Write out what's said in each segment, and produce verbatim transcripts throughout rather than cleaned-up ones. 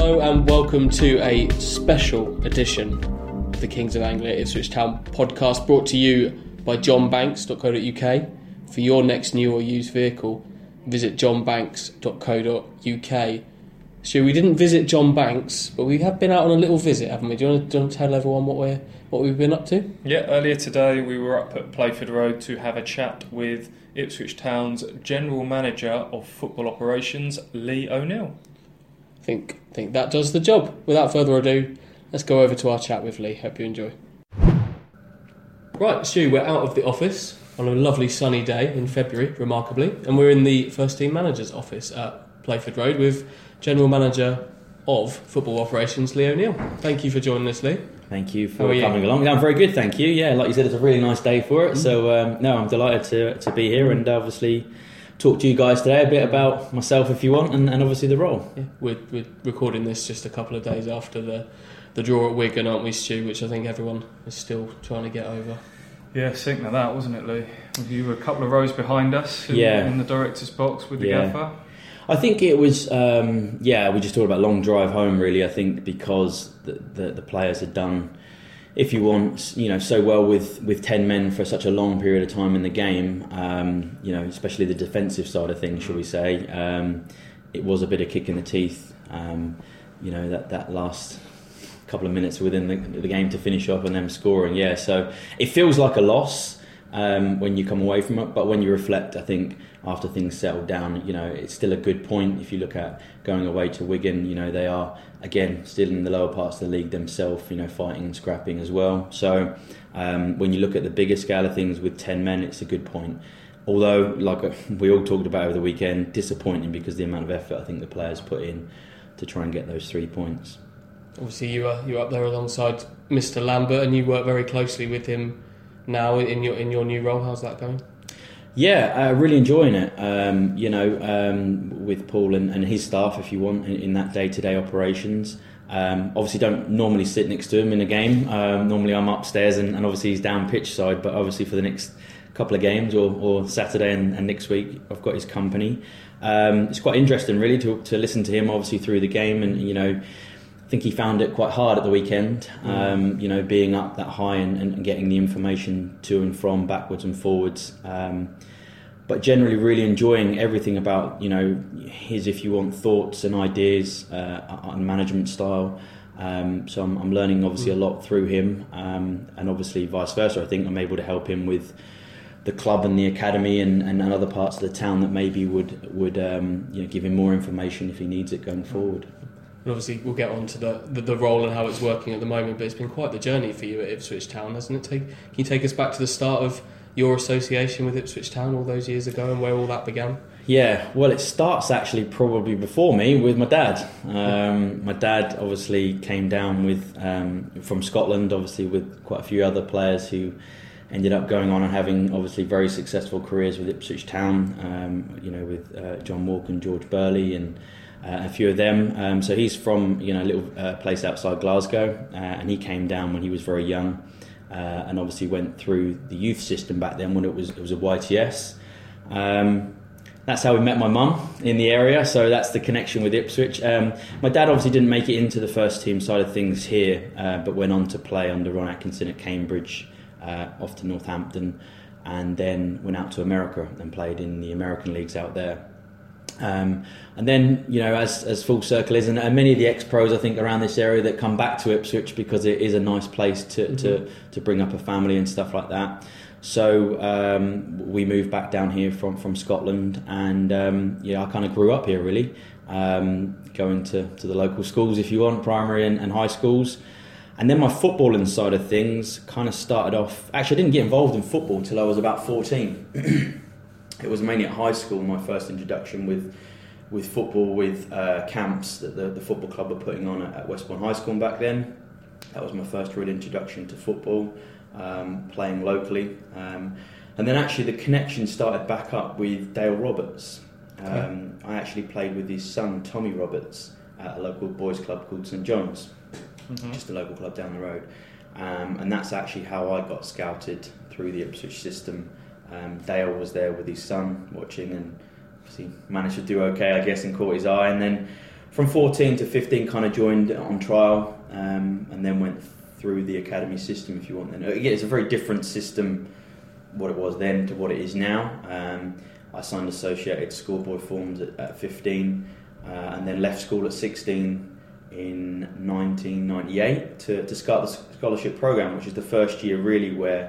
Hello and welcome to a special edition of the Kings of Anglia Ipswich Town podcast, brought to you by john banks dot co dot uk. For your next new or used vehicle, visit john banks dot co dot uk. Stu, we didn't visit John Banks, but we have been out on a little visit, haven't we? Do you want to, do you want to tell everyone what we're what we've been up to? Yeah, earlier today we were up at Playford Road to have a chat with Ipswich Town's General Manager of Football Operations, Lee O'Neill. I think, think that does the job. Without further ado, let's go over to our chat with Lee. Hope you enjoy. Right, Stu, we're out of the office on a lovely sunny day in February, remarkably, and we're in the first team manager's office at Playford Road with General Manager of Football Operations, Lee O'Neill. Thank you for joining us, Lee. Thank you for coming you? along. I'm very good, thank you. Yeah, like you said, it's a really nice day for it. Mm-hmm. So, um, no, I'm delighted to to be here and obviously talk to you guys today a bit about myself, if you want, and, and obviously the role. Yeah, we're, we're recording this just a couple of days after the, the draw at Wigan, aren't we, Stu? Which I think everyone is still trying to get over. Yeah, think of that, wasn't it, Lee? You were a couple of rows behind us in, yeah. in the director's box with the yeah. gaffer. I think it was, um, yeah, we just talked about long drive home, really. I think because the, the, the players had done, if you want, you know, so well with, with ten men for such a long period of time in the game, um, you know, especially the defensive side of things, shall we say, um, it was a bit of kick in the teeth, um, you know, that, that last couple of minutes within the, the game to finish off and them scoring, yeah. So it feels like a loss um, when you come away from it, but when you reflect, I think, after things settled down, you know, it's still a good point. If you look at going away to Wigan, you know, they are, again, still in the lower parts of the league themselves, you know, fighting and scrapping as well. So um, when you look at the bigger scale of things with ten men, it's a good point. Although, like we all talked about over the weekend, disappointing because the amount of effort I think the players put in to try and get those three points. Obviously, you are you're up there alongside Mister Lambert, and you work very closely with him now in your in your new role. How's that going? Yeah, uh, really enjoying it. Um, you know, um, with Paul and, and his staff, if you want, in, in that day-to-day operations. Um, obviously, don't normally sit next to him in a game. Um, normally, I'm upstairs, and, and obviously he's down pitch side. But obviously, for the next couple of games, or, or Saturday and, and next week, I've got his company. Um, it's quite interesting, really, to to listen to him, obviously through the game, and you know. I think he found it quite hard at the weekend, um, you know, being up that high and, and getting the information to and from, backwards and forwards. Um, but generally really enjoying everything about, you know, his, if you want, thoughts and ideas uh, on management style. Um, so I'm, I'm learning obviously a lot through him, um, and obviously vice versa. I think I'm able to help him with the club and the academy and, and other parts of the town that maybe would, would um, you know, give him more information if he needs it going forward. And obviously we'll get on to the, the, the role and how it's working at the moment, but it's been quite the journey for you at Ipswich Town, hasn't it? Take, can you take us back to the start of your association with Ipswich Town all those years ago and where all that began? Yeah, well, it starts actually probably before me with my dad. Um, my dad obviously came down with um, from Scotland, obviously with quite a few other players who ended up going on and having obviously very successful careers with Ipswich Town, um, you know, with uh, John Walker and George Burley and Uh, a few of them. Um, so he's from, you know, a little uh, place outside Glasgow, uh, and he came down when he was very young, uh, and obviously went through the youth system back then when it was it was a Y T S. Um, that's how we met my mum in the area, so that's the connection with Ipswich. Um, my dad obviously didn't make it into the first team side of things here, uh, but went on to play under Ron Atkinson at Cambridge, uh, off to Northampton, and then went out to America and played in the American leagues out there. Um, and then, you know, as as full circle is, and, and many of the ex-pros, I think, around this area that come back to Ipswich because it is a nice place to, mm-hmm. to, to bring up a family and stuff like that. So um, we moved back down here from, from Scotland, and um, yeah, I kind of grew up here really, um, going to, to the local schools, if you want, primary and, and high schools. And then my footballing side of things kind of started off. Actually, I didn't get involved in football till I was about fourteen. It was mainly at high school, my first introduction with with football, with uh, camps that the, the football club were putting on at, at Westbourne High School back then. That was my first real introduction to football, um, playing locally. Um, and then actually the connection started back up with Dale Roberts. Um, okay. I actually played with his son, Tommy Roberts, at a local boys club called St John's, mm-hmm. just a local club down the road. Um, and that's actually how I got scouted through the Ipswich system. Um, Dale was there with his son watching and he managed to do okay, I guess, and caught his eye. And then from fourteen to fifteen, kind of joined on trial, um, and then went through the academy system, if you want. And again, it's a very different system, what it was then to what it is now. Um, I signed associated schoolboy forms at, at fifteen, uh, and then left school at sixteen in nineteen ninety-eight to, to start the scholarship program, which is the first year really where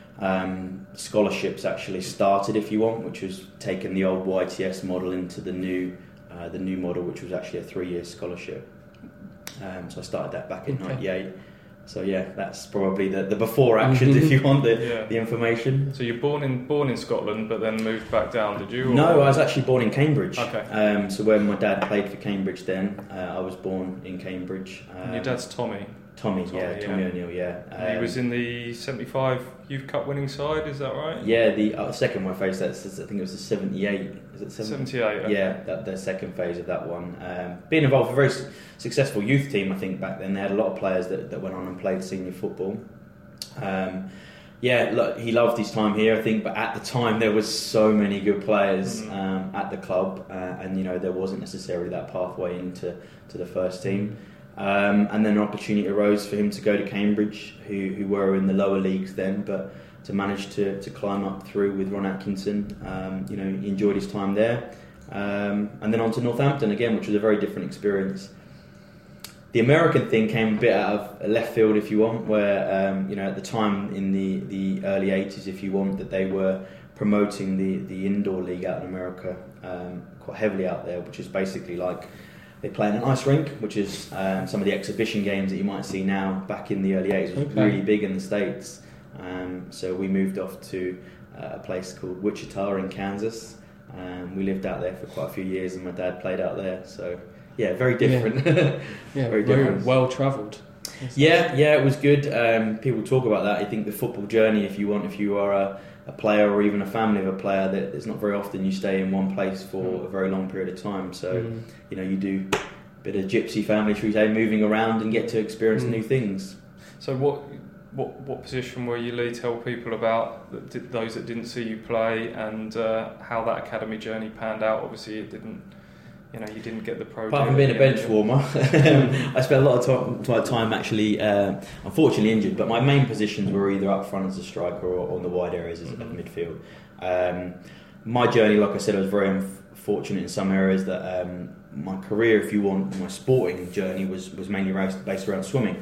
um, scholarships actually started, if you want, which was taking the old Y T S model into the new uh, the new model, which was actually a three-year scholarship. Um, so I started that back in ninety-eight. So yeah, that's probably the, the before actions, if you want the, yeah. the information. So you're born in born in Scotland, but then moved back down, did you? Or? No, I was actually born in Cambridge. Okay. Um, so when my dad played for Cambridge then, uh, I was born in Cambridge. Um, and your dad's Tommy? Tommy, Tommy yeah, yeah. Tommy O'Neill, yeah. Um, he was in the seventy-five Youth Cup winning side, is that right? Yeah, the uh, second one phase, that's, I think it was the seventy-eight. Is it seventy? seventy-eight, okay. Yeah, that, the second phase of that one. Um, being involved with a very su- successful youth team, I think, back then. They had a lot of players that, that went on and played senior football. Um, yeah, look, he loved his time here, I think, but at the time there was so many good players mm. um, at the club, uh, and you know there wasn't necessarily that pathway into to the first team. Um, and then an opportunity arose for him to go to Cambridge, who, who were in the lower leagues then, but to manage to, to climb up through with Ron Atkinson. Um, you know, he enjoyed his time there. Um, and then on to Northampton again, which was a very different experience. The American thing came a bit out of left field, if you want, where, um, you know, at the time in the, the early eighties, if you want, that they were promoting the, the indoor league out in America um, quite heavily out there, which is basically like they play in an ice rink, which is um, some of the exhibition games that you might see now. Back in the early eighties, was okay. really big in the States. Um, so we moved off to uh, a place called Wichita in Kansas. Um, we lived out there for quite a few years, and my dad played out there. So yeah, very different. Yeah, yeah very, very different. well travelled. Yeah, yeah, it was good. Um, people talk about that. I think the football journey, if you want, if you are a, a player or even a family of a player, that it's not very often you stay in one place for mm. a very long period of time. So, mm. you know, you do a bit of gypsy family, should we say, moving around and get to experience mm. new things. So what what what position were you, Lee? Tell people about those that didn't see you play and uh, how that academy journey panned out. Obviously, it didn't. You know, you didn't get the pro. Apart from being a bench warmer, I spent a lot of time, time actually, uh, unfortunately injured. But my main positions were either up front as a striker or on the wide areas as mm-hmm. at midfield. Um, my journey, like I said, I was very unfortunate in some areas. That um, my career, if you want, my sporting journey was was mainly based around swimming.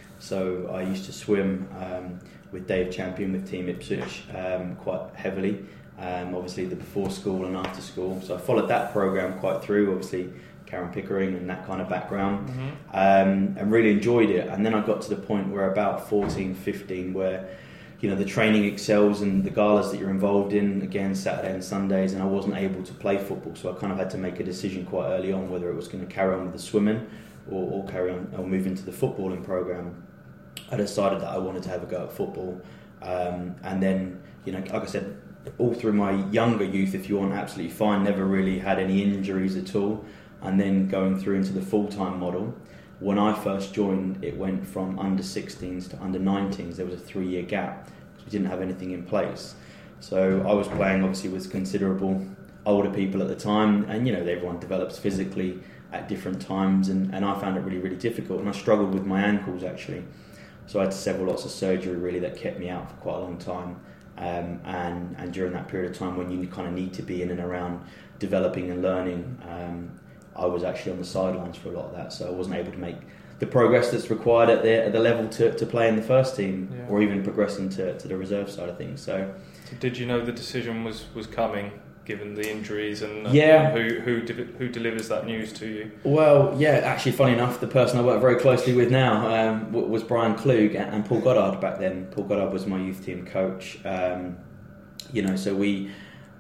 So I used to swim um, with Dave Champion with Team Ipswich um, quite heavily. Um, obviously the before school and after school, so I followed that programme quite through, obviously Karen Pickering and that kind of background, mm-hmm. um, and really enjoyed it. And then I got to the point where about fourteen, fifteen, where you know the training excels and the galas that you're involved in, again Saturday and Sundays, and I wasn't able to play football, so I kind of had to make a decision quite early on whether it was going to carry on with the swimming or, or carry on or move into the footballing programme. I decided that I wanted to have a go at football, um, and then you know like I said, all through my younger youth, if you want, absolutely fine, never really had any injuries at all. And then going through into the full-time model, when I first joined, it went from under sixteens to under nineteens. There was a three-year gap because we didn't have anything in place. So I was playing obviously with considerable older people at the time, and you know everyone develops physically at different times, and, and I found it really, really difficult, and I struggled with my ankles actually. So I had several lots of surgery really that kept me out for quite a long time. Um, and, and during that period of time when you kind of need to be in and around developing and learning, um, I was actually on the sidelines for a lot of that, so I wasn't able to make the progress that's required at the, at the level to, to play in the first team, yeah. or even progressing to, to the reserve side of things. So, so did you know the decision was, was coming, given the injuries, and, yeah. and who who de- who delivers that news to you? Well, yeah, actually, funny enough, the person I work very closely with now um, was Brian Klug and Paul Goddard back then. Paul Goddard was my youth team coach. Um, you know, so we,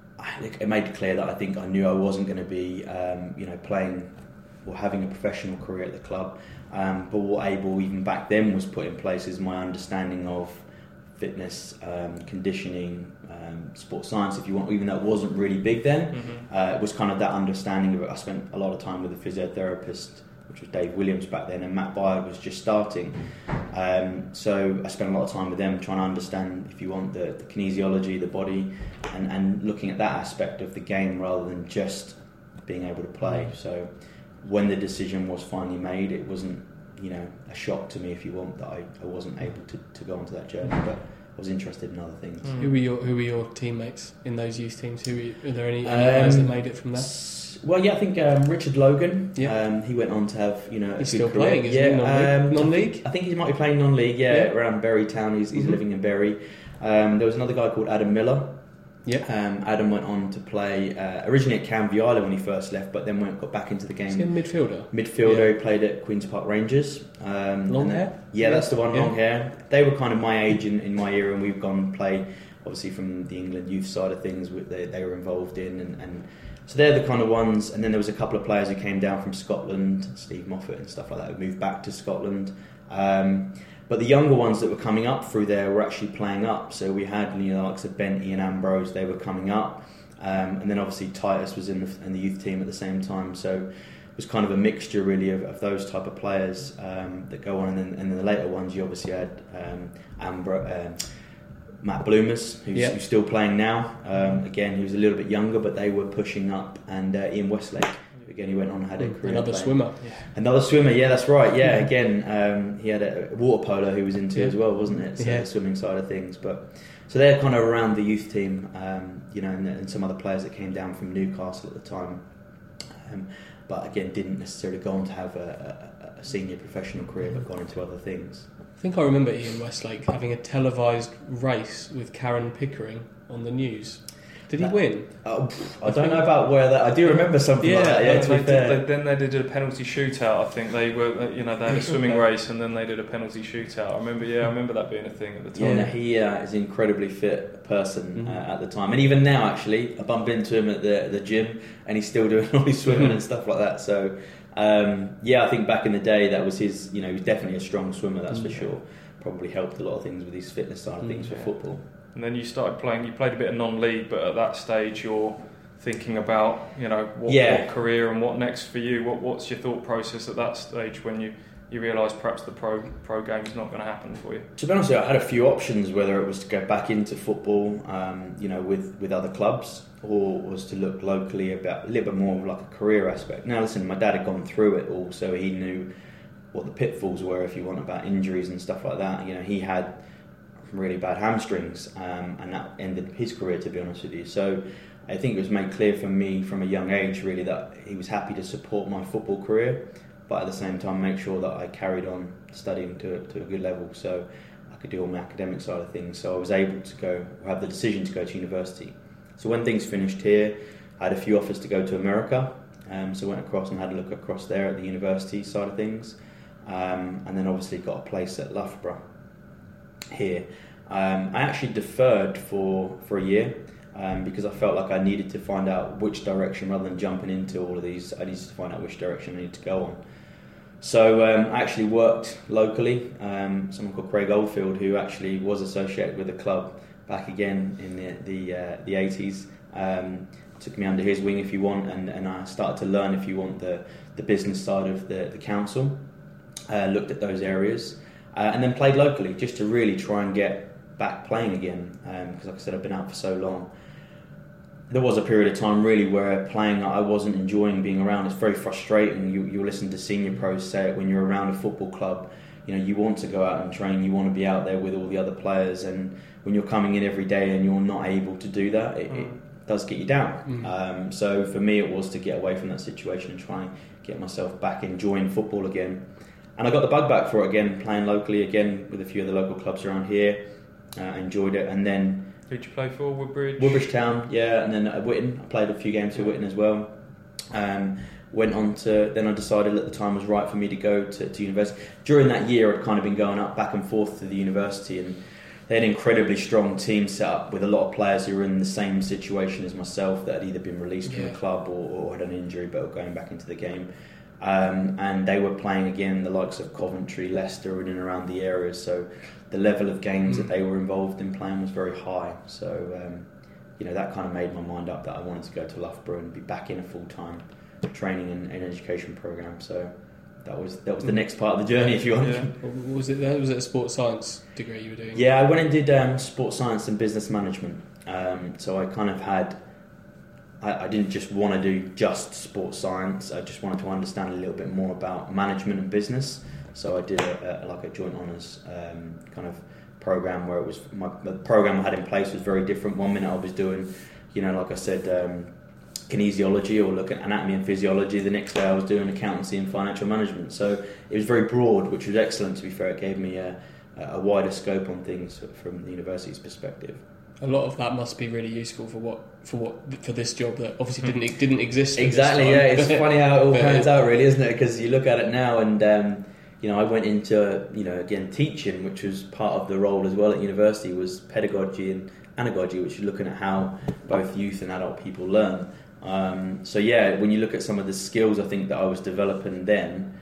it made it clear that I think I knew I wasn't going to be, um, you know, playing or having a professional career at the club. Um, but what able even back then was put in place is my understanding of fitness, um, conditioning, um, sports science, if you want, even though it wasn't really big then. Mm-hmm. Uh, it was kind of that understanding of it. I spent a lot of time with a physiotherapist, which was Dave Williams back then, and Matt Byard was just starting. Um, so I spent a lot of time with them trying to understand, if you want, the, the kinesiology, the body, and, and looking at that aspect of the game rather than just being able to play. So when the decision was finally made, it wasn't, you know, a shock to me, if you want, that I, I wasn't able to, to go onto that journey, but I was interested in other things. Mm. Who were your Who were your teammates in those youth teams? Who were, you, are there any, any um, guys that made it from there? Well, yeah, I think um, Richard Logan. Yeah. Um, he went on to have, you know, a he's good still career. playing, isn't yeah, he? Non-league? Um, non-league? I think he might be playing non-league. Yeah, yeah. around Bury Town. He's, he's mm-hmm. living in Bury. Um, there was another guy called Adam Miller. Yeah. Um, Adam went on to play uh, originally at Canvey Island when he first left, but then went got back into the game. Is he a midfielder? Midfielder. Yeah. He played at Queens Park Rangers. Um, long then, hair. Yeah, that's the one. Yeah. Long hair. They were kind of my age in, in my era, and we've gone play. Obviously, from the England youth side of things, they they were involved in, and, and so they're the kind of ones. And then there was a couple of players who came down from Scotland, Steve Moffat and stuff like that, who moved back to Scotland. Um, But the younger ones that were coming up through there were actually playing up. So we had, you know, the likes of Benty and Ambrose, they were coming up. Um, and then obviously Titus was in the, in the youth team at the same time. So it was kind of a mixture really of, of those type of players um, that go on. And then, and then the later ones, you obviously had um, Ambro- uh, Matt Bloomers, who's, yeah. who's still playing now. Um, again, he was a little bit younger, but they were pushing up. And uh, Ian Westlake. Again, he went on and had a career. Another playing. swimmer. Yeah. Another swimmer, yeah, that's right. Yeah, yeah. Again, um, he had a water polo he was into yeah. as well, wasn't it? So yeah. the swimming side of things. But so they're kind of around the youth team, um, you know, and, and some other players that came down from Newcastle at the time. Um, but again, didn't necessarily go on to have a, a, a senior professional career, but gone into other things. I think I remember Ian Westlake having a televised race with Karen Pickering on the news. Did he win? Uh, I don't know about where that. I do remember something yeah, like that. Yeah, they, to be they fair. did, they, then they did a penalty shootout. I think they were, you know, they had a swimming race and then they did a penalty shootout. I remember, yeah, I remember that being a thing at the time. Yeah, he uh, is an incredibly fit person mm-hmm. uh, at the time, and even now, actually, I bump into him at the the gym, and he's still doing all his swimming mm-hmm. and stuff like that. So, um, yeah, I think back in the day, that was his. You know, he was definitely a strong swimmer. That's mm-hmm. for sure. Probably helped a lot of things with his fitness side of things mm-hmm. for football. And then you started playing, you played a bit of non-league, but at that stage you're thinking about, you know, what, yeah. what career and what next for you. What, what's your thought process at that stage when you, you realise perhaps the pro pro game's not going to happen for you? To be honest with you, I had a few options, whether it was to go back into football, um, you know, with, with other clubs, or was to look locally about a little bit more of like a career aspect. Now listen, my dad had gone through it all, so he knew what the pitfalls were, if you want, about injuries and stuff like that. You know, he had really bad hamstrings, um, and that ended his career, to be honest with you. So I think it was made clear for me from a young age really that he was happy to support my football career, but at the same time make sure that I carried on studying to, to a good level so I could do all my academic side of things. So I was able to go, have the decision to go to university. So when things finished here, I had a few offers to go to America, um, so I went across and had a look across there at the university side of things, um, and then obviously got a place at Loughborough here. Um, I actually deferred for, for a year um, because I felt like I needed to find out which direction, rather than jumping into all of these, I needed to find out which direction I needed to go on. So um, I actually worked locally, um, someone called Craig Oldfield, who actually was associated with the club back again in the the, uh, the eighties, um, took me under his wing, if you want, and, and I started to learn, if you want, the, the business side of the, the council, uh, looked at those areas. Uh, and then played locally, just to really try and get back playing again, because um, like I said, I've been out for so long. There was a period of time really where playing, I wasn't enjoying being around. It's very frustrating. You you listen to senior pros say it when you're around a football club. You know, you want to go out and train, you want to be out there with all the other players, and when you're coming in every day and you're not able to do that, it, mm. it does get you down. Mm. Um, so for me, it was to get away from that situation and try and get myself back enjoying football again. And I got the bug back for it again, playing locally again with a few of the local clubs around here. Uh, enjoyed it, and then who'd you play for? Woodbridge. Woodbridge Town, yeah, and then at Witton, I played a few games for Witton as well. Um, went on to then I decided at the time was right for me to go to, to university. During that year, I'd kind of been going up back and forth to the university, and they had an incredibly strong team set up with a lot of players who were in the same situation as myself, that had either been released from yeah. the club or, or had an injury but were going back into the game. Um, and they were playing again the likes of Coventry, Leicester, and in and around the area. So the level of games mm. that they were involved in playing was very high. So um, you know, that kind of made my mind up that I wanted to go to Loughborough and be back in a full time training and, and education program. So that was that was the next part of the journey, if you want. Yeah. Was it was it a sports science degree you were doing? Yeah, I went and did um, sports science and business management. Um, so I kind of had I, I didn't just want to do just sports science. I just wanted to understand a little bit more about management and business. So I did a, a, like a joint honours um, kind of program where it was my the program I had in place was very different. One minute I was doing, you know, like I said, um, kinesiology or looking at anatomy and physiology. The next day I was doing accountancy and financial management. So it was very broad, which was excellent. To be fair, it gave me a, a wider scope on things from the university's perspective. A lot of that must be really useful for what for what for this job that obviously didn't didn't exist. At Exactly, this time. yeah. It's funny how it all But, pans uh, out, really, isn't it? Because you look at it now, and um, you know, I went into you know again teaching, which was part of the role as well at university, was pedagogy and anagogy, which is looking at how both youth and adult people learn. Um, so yeah, when you look at some of the skills I think that I was developing then,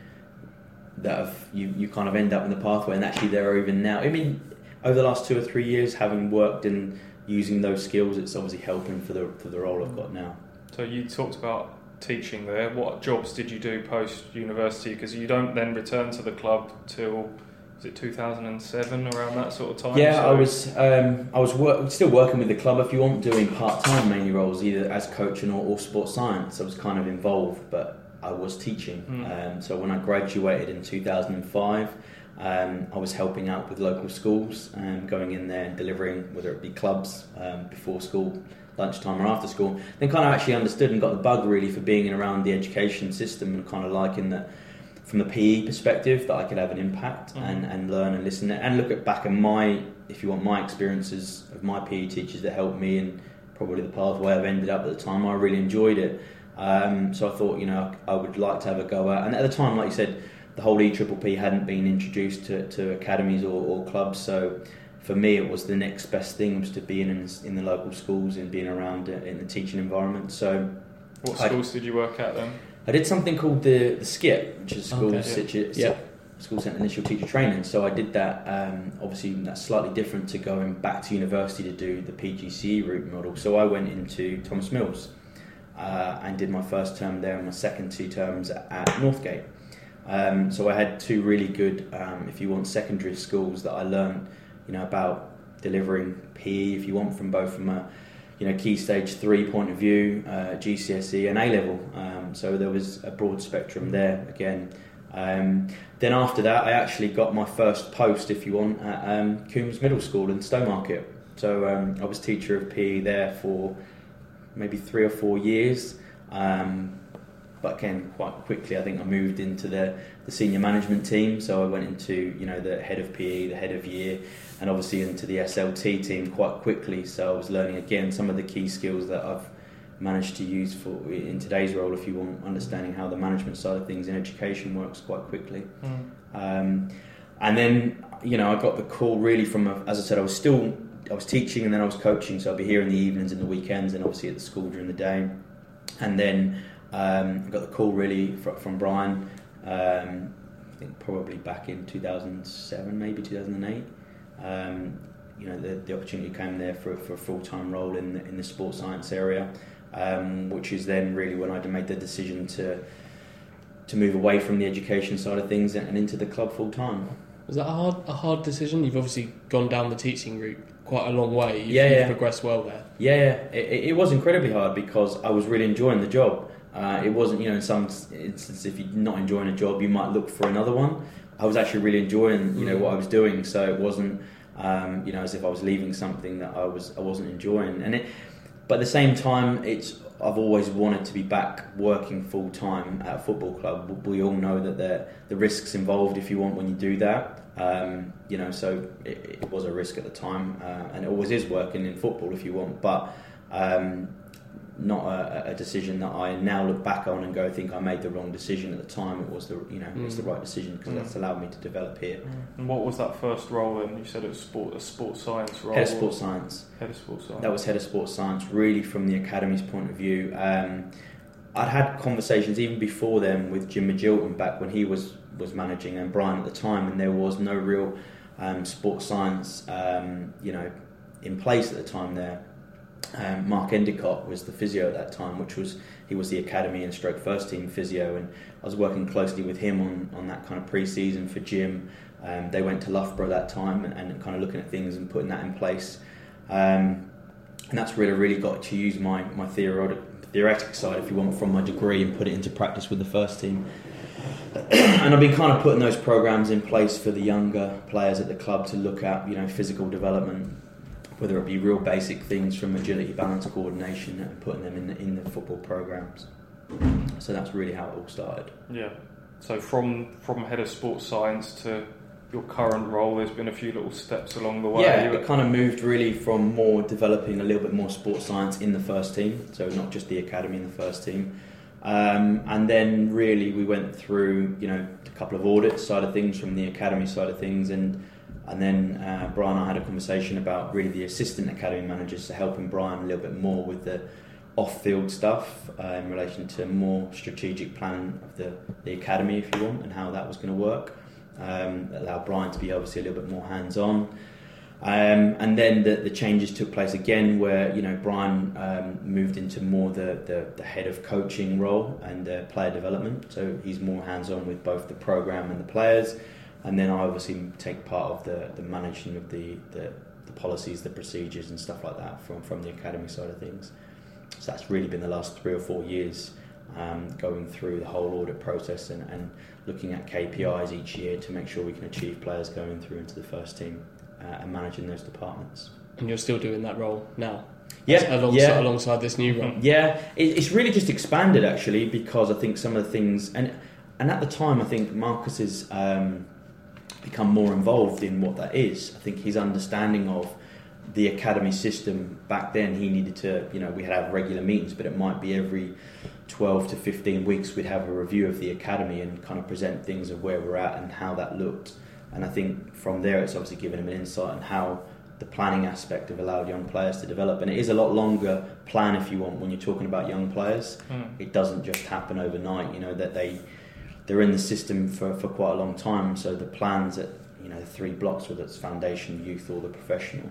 that have, you you kind of end up in the pathway, and actually there are even now. I mean, over the last two or three years, having worked in using those skills, it's obviously helping for the for the role I've got now. So you talked about teaching there. What jobs did you do post university? Because you don't then return to the club till, was it two thousand seven, around that sort of time? Yeah, so I was um, I was work, still working with the club. If you want, doing part time mainly roles, either as coaching or, or sports science. I was kind of involved, but I was teaching. Mm. Um, so when I graduated in two thousand five. Um, I was helping out with local schools and going in there and delivering, whether it be clubs um, before school, lunchtime or after school. Then kind of actually understood and got the bug really for being in around the education system and kind of liking that from the P E perspective that I could have an impact mm. and, and learn and listen and look at back at my, if you want, my experiences of my P E teachers that helped me and probably the pathway I've ended up at the time. I really enjoyed it. Um, so I thought, you know, I would like to have a go at, and at the time, like you said, the whole E P P P hadn't been introduced to, to academies or, or clubs, so for me it was the next best thing was to be in in the local schools and being around in the teaching environment. So, what schools I, did you work at then? I did something called the, the SCIT, which is School okay, Situ, yeah. School Centre Initial Teacher Training. So I did that. Um, obviously, that's slightly different to going back to university to do the P G C E route model. So I went into Thomas Mills uh, and did my first term there and my second two terms at Northgate. Um, so I had two really good, um, if you want, secondary schools that I learned, you know, about delivering P E, if you want, from both from a, you know, key stage three point of view, uh, G C S E and A level. Um, so there was a broad spectrum there again. Um, then after that, I actually got my first post, if you want, at um, Coombs Middle School in Stowmarket. So um, I was teacher of P E there for maybe three or four years. Um, But again, quite quickly, I think I moved into the, the senior management team. So I went into, you know, the head of P E, the head of year, and obviously into the S L T team quite quickly. So I was learning again some of the key skills that I've managed to use for in today's role, if you want, understanding how the management side of things in education works quite quickly. Mm. Um, and then, you know, I got the call really from, a, as I said, I was still, I was teaching and then I was coaching. So I'd be here in the evenings and the weekends and obviously at the school during the day. And then Um, I got the call really from, from Brian, um, I think probably back in two thousand seven, maybe two thousand eight. Um, you know, the, the opportunity came there for, for a full-time role in the, in the sports science area, um, which is then really when I made the decision to to move away from the education side of things and, and into the club full-time. Was that a hard, a hard decision? You've obviously gone down the teaching route quite a long way. You've, yeah, you've yeah. progressed well there. Yeah, yeah. It, it was incredibly hard because I was really enjoying the job. Uh, it wasn't, you know, in some instances, if you're not enjoying a job, you might look for another one. I was actually really enjoying, you know, what I was doing, so it wasn't, um, you know, as if I was leaving something that I was I wasn't enjoying. And it, but at the same time, it's I've always wanted to be back working full time at a football club. We all know that the the risks involved, if you want, when you do that. Um, you know, so it, it was a risk at the time, uh, and it always is working in football, if you want, but. Um, Not a, a decision that I now look back on and go, I think I made the wrong decision at the time. It was the, you know, mm. it's the right decision because mm. that's allowed me to develop here. Mm. And what was that first role then? You said it was sport, a sports science role. Head of sports science. Head of sports science. That was head of sports science, really from the academy's point of view. Um, I'd had conversations even before then with Jim Magilton back when he was was managing and Brian at the time, and there was no real um, sports science, um, you know, in place at the time there. Um, Mark Endicott was the physio at that time, which was he was the academy and stroke first team physio, and I was working closely with him on, on that kind of pre-season for Jim. Um, they went to Loughborough that time and, and kind of looking at things and putting that in place, um, and that's really really got to use my my theoretical theoretic side, if you want, from my degree and put it into practice with the first team. And I've been kind of putting those programs in place for the younger players at the club to look at, you know, physical development, whether it be real basic things from agility, balance, coordination, and putting them in the, in the football programs. So that's really how it all started. Yeah. So from from head of sports science to your current role, there's been a few little steps along the way. Yeah, it kind of moved really from more developing a little bit more sports science in the first team, so not just the academy in the first team. Um, and then really we went through, you know, a couple of audits side of things from the academy side of things, and and then uh, Brian and I had a conversation about really the assistant academy managers, so helping Brian a little bit more with the off-field stuff uh, in relation to more strategic planning of the, the academy, if you want, and how that was going to work. Um, allow Brian to be obviously a little bit more hands-on. Um, and then the, the changes took place again where, you know, Brian um, moved into more the, the, the head of coaching role and uh, player development. So he's more hands-on with both the programme and the players. And then I obviously take part of the, the managing of the, the, the policies, the procedures and stuff like that from, from the academy side of things. So that's really been the last three or four years, um, going through the whole audit process and, and looking at K P Is each year to make sure we can achieve players going through into the first team uh, and managing those departments. And you're still doing that role now? Yeah, alongside, yeah. alongside this new role? Yeah, it, it's really just expanded actually, because I think some of the things, and and at the time I think Marcus has um, become more involved in what that is. I think his understanding of the academy system back then, he needed to, you know, we had to have regular meetings, but it might be every twelve to fifteen weeks we'd have a review of the academy and kind of present things of where we're at and how that looked. And I think from there it's obviously given him an insight on how the planning aspect have allowed young players to develop. And it is a lot longer plan, if you want, when you're talking about young players. Mm. It doesn't just happen overnight, you know, that they, they're in the system for, for quite a long time. So the plans at, you know, the three blocks, whether it's foundation, youth or the professional,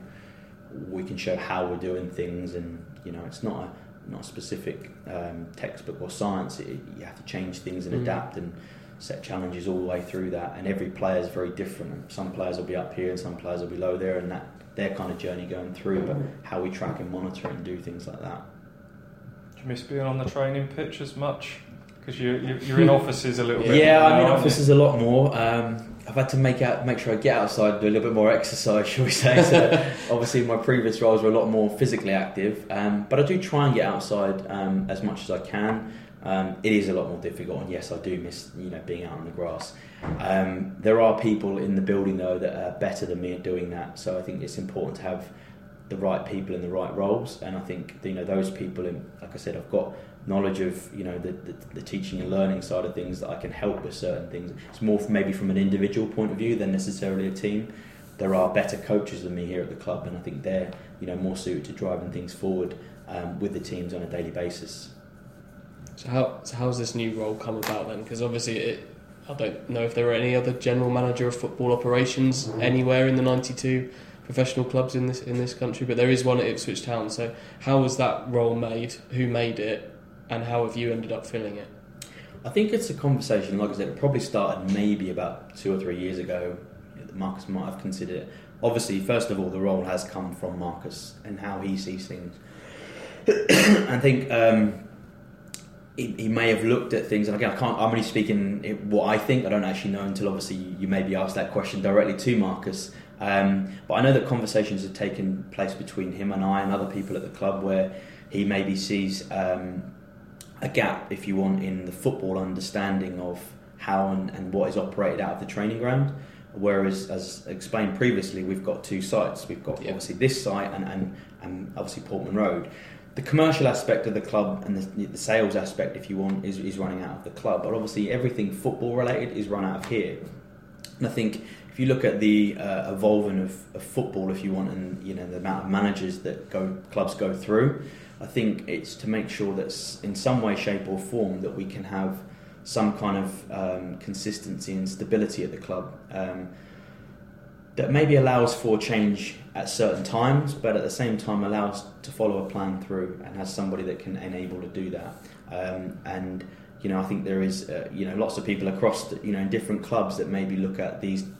we can show how we're doing things, and you know, it's not a not a specific um, textbook or science. It, you have to change things and mm. adapt and set challenges all the way through that. And every player is very different. Some players will be up here and some players will be low there, and that their kind of journey going through. But how we track and monitor and do things like that. Do you miss being on the training pitch as much? Because you, you, you're in offices a little bit. Yeah, more I'm in now, offices a lot more. Um, I've had to make out, make sure I get outside and do a little bit more exercise, shall we say. So obviously my previous roles were a lot more physically active, um, but I do try and get outside um, as much as I can. Um, it is a lot more difficult, and yes, I do miss, you know, being out on the grass. Um, there are people in the building though that are better than me at doing that, so I think it's important to have the right people in the right roles. And I think, you know, those people, in, like I said, I've got knowledge of, you know, the, the, the teaching and learning side of things that I can help with certain things. It's more from maybe from an individual point of view than necessarily a team. There are better coaches than me here at the club, and I think they're, you know, more suited to driving things forward um, with the teams on a daily basis. So how so how's this new role come about then? Because obviously it, I don't know if there are any other general manager of football operations anywhere in the ninety-two professional clubs in this in this country, but there is one at Ipswich Town. So how was that role made? Who made it? And how have you ended up filling it? I think it's a conversation, like I said, it probably started maybe about two or three years ago that Marcus might have considered it. Obviously, first of all, the role has come from Marcus and how he sees things. I think um, he, he may have looked at things, and again, I can't, I'm only speaking what I think. I don't actually know until obviously you maybe ask that question directly to Marcus. Um, but I know that conversations have taken place between him and I and other people at the club where he maybe sees Um, a gap, if you want, in the football understanding of how and, and what is operated out of the training ground. Whereas, as explained previously, we've got two sites. We've got yeah. obviously this site and, and, and obviously Portman Road. The commercial aspect of the club and the, the sales aspect, if you want, is, is running out of the club. But obviously everything football related is run out of here. And I think if you look at the uh, evolving of, of football, if you want, and you know the amount of managers that go clubs go through, I think it's to make sure that in some way, shape or form that we can have some kind of um, consistency and stability at the club um, that maybe allows for change at certain times, but at the same time allows to follow a plan through and has somebody that can enable to do that. Um, and you know, I think there is uh, you know lots of people across the, you know in different clubs that maybe look at these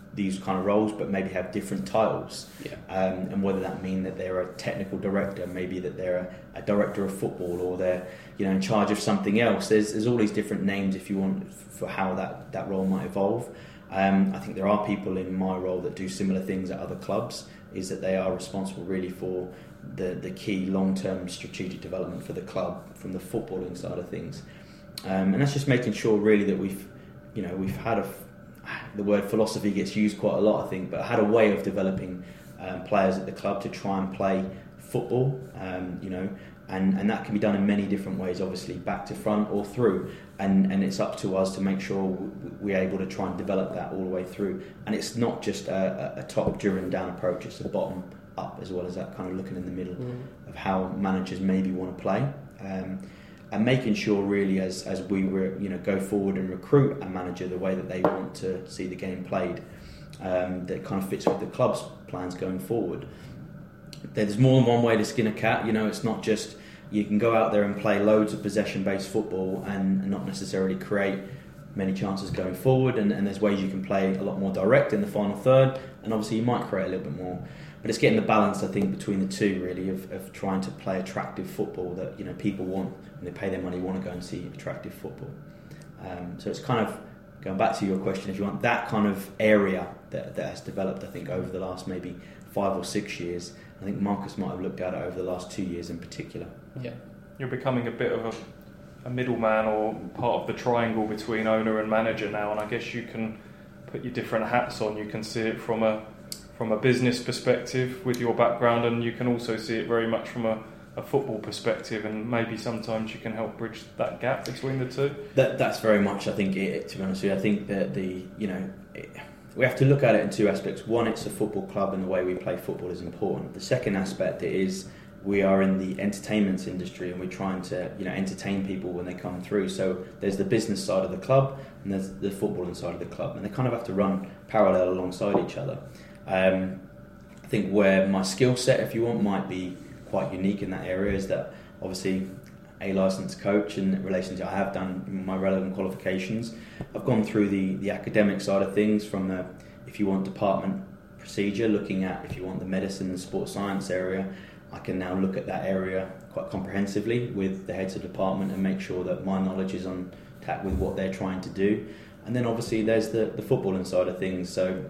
these kind of roles, but maybe have different titles. Yeah. Um, and whether that mean that they're a technical director, maybe that they're a, a director of football, or they're, you know, in charge of something else. There's there's all these different names if you want for how that, that role might evolve. Um, I think there are people in my role that do similar things at other clubs, is that they are responsible really for the, the key long-term strategic development for the club from the footballing side of things. Um, and that's just making sure really that we've, you know, we've had a, the word philosophy gets used quite a lot, I think, but had a way of developing um, players at the club to try and play football, um, you know, and, and that can be done in many different ways, obviously back to front or through, and, and it's up to us to make sure we're able to try and develop that all the way through. And it's not just a, a top driven down approach, it's a bottom up as well as that kind of looking in the middle mm. of how managers maybe want to play. Um, and making sure really as as we were, you know, go forward and recruit a manager the way that they want to see the game played, um, that kind of fits with the club's plans going forward. There's more than one way to skin a cat, you know. It's not just you can go out there and play loads of possession-based football and, and not necessarily create many chances going forward, and, and there's ways you can play a lot more direct in the final third, and obviously you might create a little bit more. But it's getting the balance, I think, between the two really, of, of trying to play attractive football that, you know, people want when they pay their money, want to go and see attractive football. Um, so it's kind of going back to your question, if you want that kind of area that, that has developed, I think, over the last maybe five or six years. I think Marcus might have looked at it over the last two years in particular. Yeah, you're becoming a bit of a, a middleman or part of the triangle between owner and manager now, and I guess you can put your different hats on. You can see it from a from a business perspective with your background, and you can also see it very much from a, a football perspective, and maybe sometimes you can help bridge that gap between the two. That that's very much, I think, it, to be honest with you. I think that the, you know, it, we have to look at it in two aspects. One, it's a football club and the way we play football is important. The second aspect is we are in the entertainment industry and we're trying to, you know, entertain people when they come through. So there's the business side of the club and there's the footballing side of the club, and they kind of have to run parallel alongside each other. Um, I think where my skill set, if you want, might be quite unique in that area is that obviously a licensed coach in relation to I have done my relevant qualifications. I've gone through the, the academic side of things from the, if you want, department procedure, looking at, if you want, the medicine and sports science area. I can now look at that area quite comprehensively with the heads of department and make sure that my knowledge is on track with what they're trying to do. And then obviously there's the, the footballing side of things. So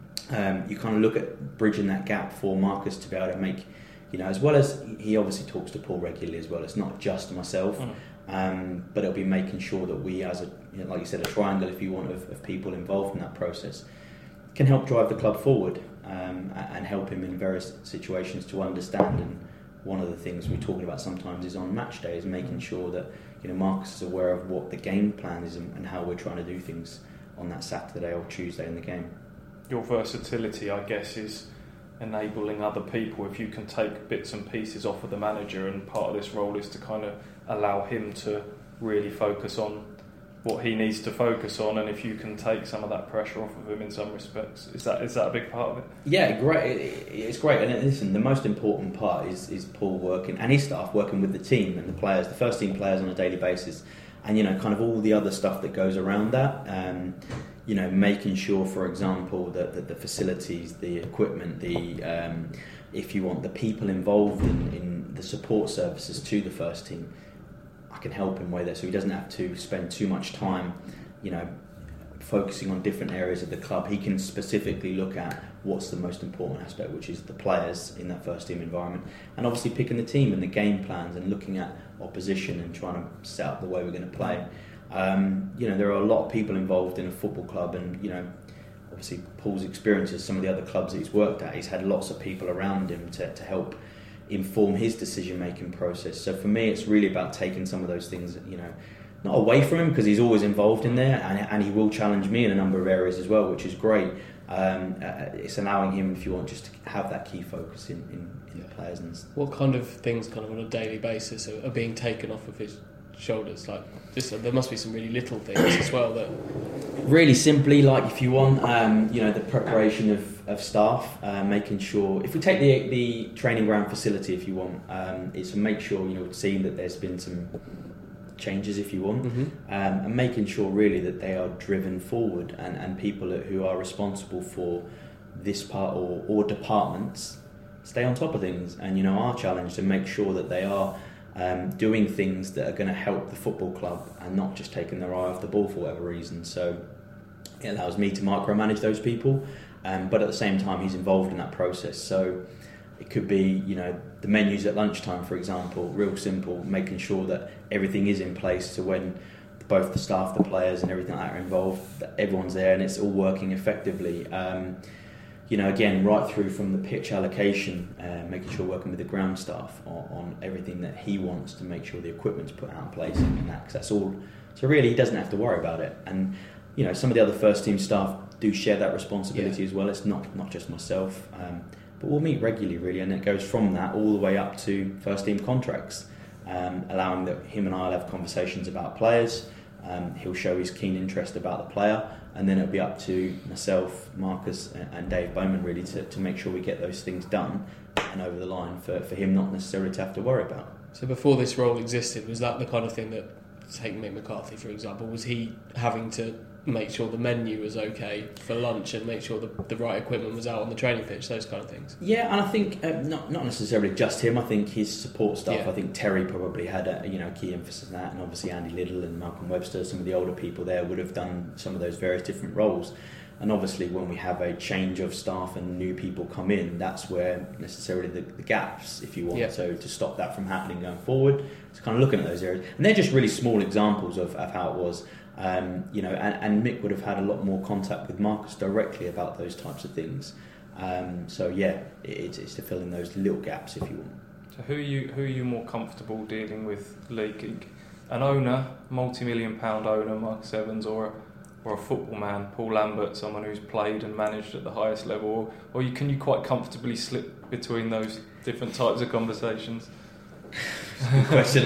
um, you kind of look at bridging that gap for Marcus to be able to make, you know, as well as he obviously talks to Paul regularly as well. It's not just myself, mm. um, but it'll be making sure that we as a, you know, like you said, a triangle, if you want, of, of people involved in that process can help drive the club forward um, and help him in various situations to understand. And one of the things we're talking about sometimes is on match day is making sure that, you know, Marcus is aware of what the game plan is and, and how we're trying to do things on that Saturday or Tuesday in the game. Your versatility, I guess, is enabling other people. If you can take bits and pieces off of the manager, and part of this role is to kind of allow him to really focus on what he needs to focus on, and if you can take some of that pressure off of him in some respects, is that is that a big part of it? Yeah, great. It's great. And listen, the most important part is is Paul working and his staff working with the team and the players, the first team players on a daily basis, and you know, kind of all the other stuff that goes around that. Um, you know, making sure, for example, that, that the facilities, the equipment, the um, if you want, the people involved in, in the support services to the first team, I can help him with it, so he doesn't have to spend too much time, you know, focusing on different areas of the club. He can specifically look at what's the most important aspect, which is the players in that first team environment, and obviously picking the team and the game plans and looking at opposition and trying to set up the way we're going to play. Um, you know, there are a lot of people involved in a football club, and you know, obviously Paul's experiences, some of the other clubs that he's worked at, he's had lots of people around him to, to help inform his decision-making process. So for me, it's really about taking some of those things, you know, not away from him, because he's always involved in there, and, and he will challenge me in a number of areas as well, which is great. Um, uh, it's allowing him, if you want, just to have that key focus in, in, in the players. And what kind of things, kind of on a daily basis, are, are being taken off of his shoulders? Like, just there must be some really little things as well that. Really simply, like if you want, um, you know, the preparation of, of staff, uh, making sure, if we take the the training ground facility, if you want, um, it's to make sure, you know, seeing that there's been some changes, if you want, Mm-hmm. um, and making sure really that they are driven forward, and, and people who are responsible for this part or, or departments stay on top of things, and you know are challenged to make sure that they are um, doing things that are going to help the football club and not just taking their eye off the ball for whatever reason. So it allows me to micromanage those people, um, but at the same time he's involved in that process. So it could be, you know, the menus at lunchtime, for example, real simple, making sure that everything is in place so when both the staff, the players and everything like that are involved, that everyone's there and it's all working effectively. Um, you know, again, right through from the pitch allocation, uh, making sure working with the ground staff on, on everything that he wants to make sure the equipment's put out in place and that, 'cause that's all. So really he doesn't have to worry about it. And, you know, some of the other first team staff do share that responsibility Yeah. as well. It's not, not just myself. Um, But we'll meet regularly, really, and it goes from that all the way up to first team contracts, um, allowing that him and I will have conversations about players. Um, he'll show his keen interest about the player, and then it'll be up to myself, Marcus, and Dave Bowman really to, to make sure we get those things done and over the line for, for him not necessarily to have to worry about. So before this role existed, was that the kind of thing that, take Mick McCarthy for example, was he having to make sure the menu was okay for lunch and make sure the, the right equipment was out on the training pitch, those kind of things? Yeah, and I think uh, not not necessarily just him. I think his support staff. Yeah. I think Terry probably had a you know key emphasis on that, and obviously Andy Liddell and Malcolm Webster, some of the older people there would have done some of those various different roles. And obviously, when we have a change of staff and new people come in, that's where necessarily the, the gaps, if you want. Yeah. So to stop that from happening going forward, it's kind of looking at those areas, and they're just really small examples of, of how it was. Um, you know, and, and Mick would have had a lot more contact with Marcus directly about those types of things. Um, so yeah, it, it's, it's to fill in those little gaps, if you want. So who are you who are you more comfortable dealing with, Lee? An owner, multi-million pound owner, Marcus Evans, or a, or a football man, Paul Lambert, someone who's played and managed at the highest level, or, or you, can you quite comfortably slip between those different types of conversations? Good question.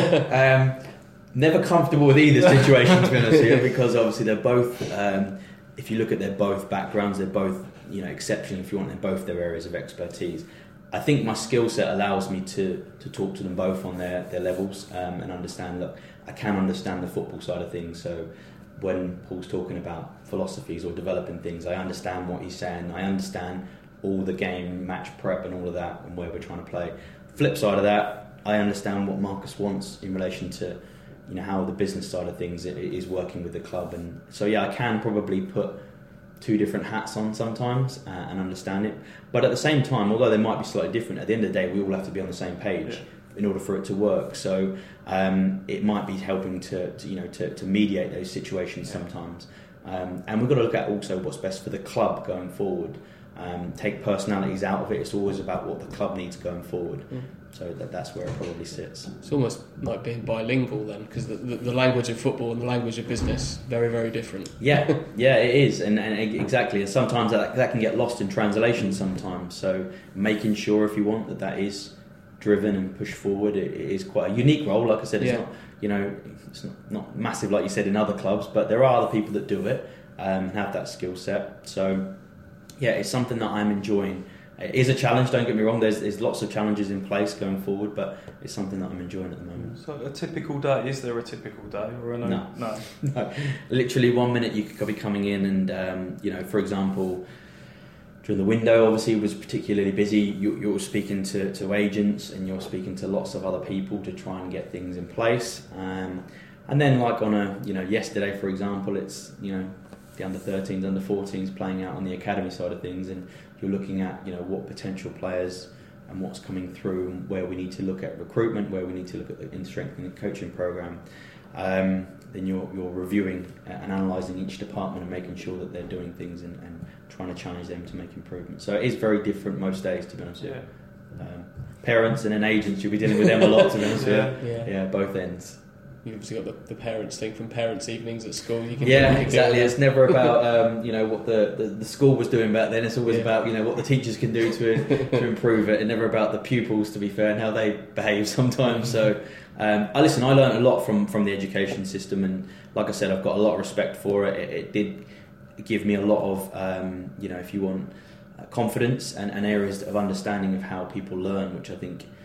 um, never comfortable with either situation, to be honest with you, because obviously they're both. Um, if you look at their both backgrounds, they're both you know exceptional. If you want, in both their areas of expertise. I think my skill set allows me to to talk to them both on their their levels um, and understand. Look, I can understand the football side of things, so. When Paul's talking about philosophies or developing things, I understand what he's saying. I understand all the game, match prep and all of that and where we're trying to play. Flip side of that, I understand what Marcus wants in relation to you know how the business side of things is working with the club. And so yeah, I can probably put two different hats on sometimes uh, and understand it. But at the same time, although they might be slightly different, at the end of the day, we all have to be on the same page. Yeah. In order for it to work, so um, it might be helping to, to you know to, to mediate those situations sometimes, um, and we've got to look at also what's best for the club going forward. Um, take personalities out of it. It's always about what the club needs going forward. Mm. So that, that's where it probably sits. It's almost like being bilingual then, because the, the, the language of football and the language of business very very different. Yeah, yeah, it is, and, and exactly. And sometimes that that can get lost in translation. Sometimes, so making sure if you want that that is driven and pushed forward, it, it is quite a unique role. Like I said, it's yeah. not you know it's not, not massive like you said in other clubs, but there are other people that do it um, and have that skill set. So yeah, it's something that I'm enjoying. It is a challenge. Don't get me wrong. There's there's lots of challenges in place going forward, but it's something that I'm enjoying at the moment. So a typical day, is there a typical day or a no? No, no. no. Literally one minute you could be coming in and um, you know, for example. During the window, obviously, was particularly busy. You, you're speaking to, to agents and you're speaking to lots of other people to try and get things in place. Um, and then, like on a, you know, yesterday, for example, it's, you know, the under thirteens, under fourteens playing out on the academy side of things, and you're looking at, you know, what potential players and what's coming through, and where we need to look at recruitment, where we need to look at the in strengthening the coaching program. Um, then you're you're reviewing and analysing each department and making sure that they're doing things and, and trying to challenge them to make improvements. So it is very different most days, to be honest with you. Yeah. Um, parents and then agents, you'll be dealing with them a lot, to be honest yeah. with you. Yeah. Yeah, both ends. You've obviously got the, the parents thing from parents' evenings at school. You can, yeah, you can exactly. It's never about um, you know what the, the, the school was doing back then. It's always yeah. about you know what the teachers can do to to improve it, and never about the pupils, to be fair, and how they behave sometimes. So um, I listen. I learned a lot from, from the education system, and like I said, I've got a lot of respect for it. It, it did give me a lot of um, you know, if you want, uh, confidence and, and areas of understanding of how people learn, which I think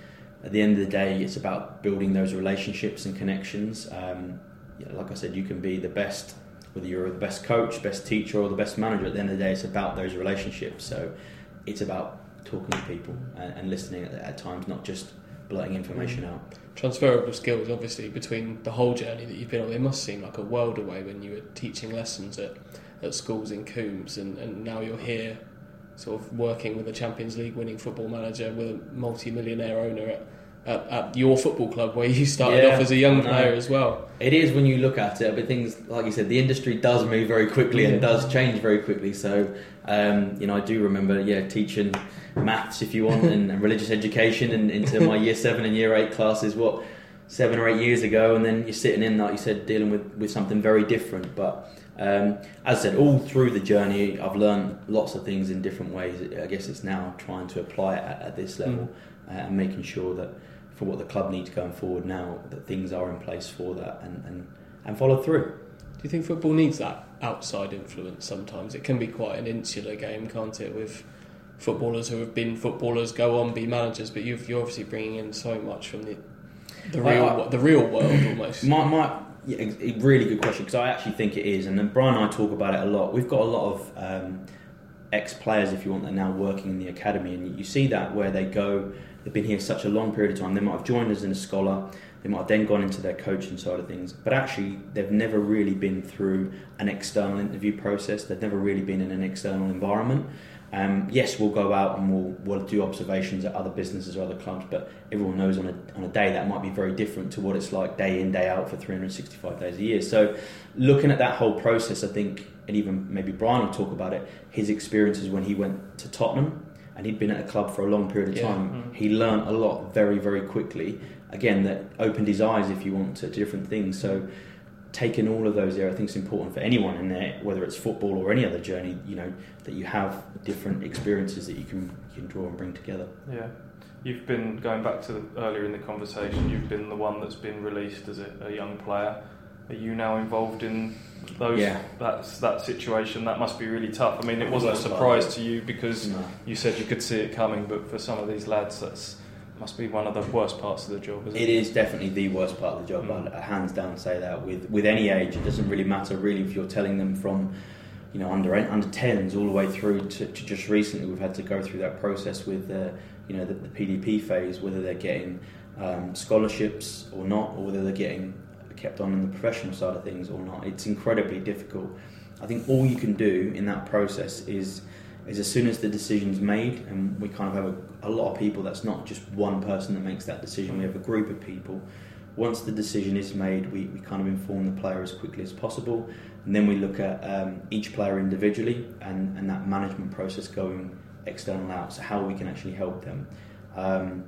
at the end of the day, it's about building those relationships and connections. Um, yeah, like I said, you can be the best, whether you're the best coach, best teacher, or the best manager. At the end of the day, it's about those relationships. So it's about talking to people and, and listening at, at times, not just blurting information out. Transferable skills, obviously, between the whole journey that you've been on. It must seem like a world away when you were teaching lessons at, at schools in Coombs, and, and now you're here sort of working with a Champions League winning football manager with a multi-millionaire owner at, at, at your football club where you started yeah, off as a young no. player as well. It is when you look at it, but things, like you said, the industry does move very quickly and does change very quickly. So, um, you know, I do remember, yeah, teaching maths, if you want, and, and religious education and into my year seven and year eight classes, what, seven or eight years ago, and then you're sitting in, like you said, dealing with, with something very different. But um, as I said, all through the journey, I've learned lots of things in different ways. I guess it's now trying to apply it at, at this level mm. uh, and making sure that for what the club needs going forward now, that things are in place for that and, and, and follow through. Do you think football needs that outside influence sometimes? It can be quite an insular game, can't it, with footballers who have been footballers go on be managers, but you've, you're obviously bringing in so much from the the real uh, the real world almost. My, my yeah, a really good question, because I actually think it is, and then Brian and I talk about it a lot. We've got a lot of um, ex-players, if you want, that are now working in the academy, and you see that where they go, they've been here such a long period of time, they might have joined us in a scholar, they might have then gone into their coaching side of things, but actually they've never really been through an external interview process, they've never really been in an external environment. Um, yes, we'll go out and we'll, we'll do observations at other businesses or other clubs, but everyone knows on a on a day that might be very different to what it's like day in, day out for three hundred sixty-five days a year. So looking at that whole process, I think, and even maybe Brian will talk about it, his experiences when he went to Tottenham, and he'd been at a club for a long period of time, yeah. mm. he learned a lot very, very quickly. Again, that opened his eyes, if you want, to different things. So taking all of those there, I think it's important for anyone in there, whether it's football or any other journey, you know, that you have different experiences that you can you can draw and bring together. Yeah. You've been, going back to the, earlier in the conversation, you've been the one that's been released as a, a young player. Are you now involved in those yeah. that, that situation? That must be really tough. I mean, it wasn't a surprise to you because no. you said you could see it coming, but for some of these lads, that's must be one of the worst parts of the job, isn't it? It is definitely the worst part of the job. Mm. I hands down say that with with any age. It doesn't really matter really if you're telling them from, you know, under under tens all the way through to, to just recently we've had to go through that process with uh, you know the, the P D P phase, whether they're getting um, scholarships or not, or whether they're getting kept on in the professional side of things or not. It's incredibly difficult. I think all you can do in that process is is as soon as the decision's made, and we kind of have a, a lot of people, that's not just one person that makes that decision, we have a group of people. Once the decision is made, we, we kind of inform the player as quickly as possible, and then we look at um, each player individually and, and that management process going external out, so how we can actually help them. Um,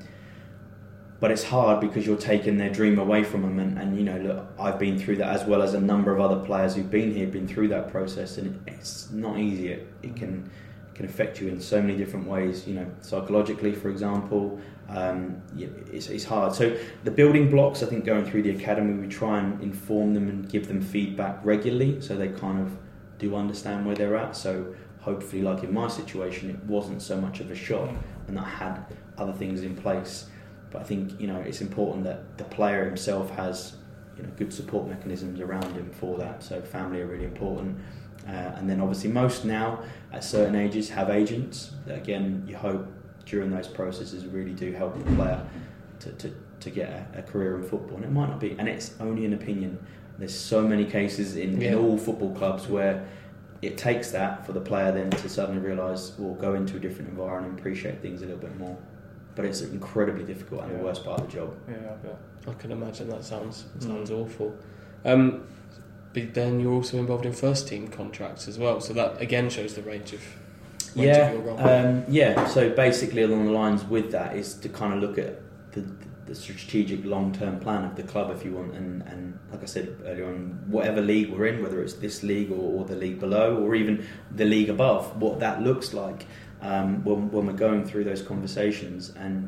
but it's hard because you're taking their dream away from them, and, and you know, look, I've been through that as well as a number of other players who've been here, been through that process, and it, it's not easy. It, it can can affect you in so many different ways, you know, psychologically, for example. Um, it's, it's hard. So the building blocks, I think, going through the academy, we try and inform them and give them feedback regularly so they kind of do understand where they're at. So hopefully, like in my situation, it wasn't so much of a shock and I had other things in place. But I think, you know, it's important that the player himself has, you know, good support mechanisms around him for that. So family are really important. Uh, and then obviously most now at certain ages have agents that, again, you hope during those processes really do help the player to, to, to get a, a career in football. And it might not be, and it's only an opinion. There's so many cases in, yeah. in all football clubs where it takes that for the player then to suddenly realise, well, go into a different environment and appreciate things a little bit more. But it's incredibly difficult and yeah. the worst part of the job. Yeah, I bet. I can imagine that sounds sounds mm. awful. Um, But then you're also involved in first team contracts as well, so that again shows the range of range yeah, of your role. Um, yeah. So basically, along the lines with that is to kind of look at the, the strategic long-term plan of the club, if you want, and, and like I said earlier on, whatever league we're in, whether it's this league or, or the league below, or even the league above, what that looks like um, when, when we're going through those conversations, and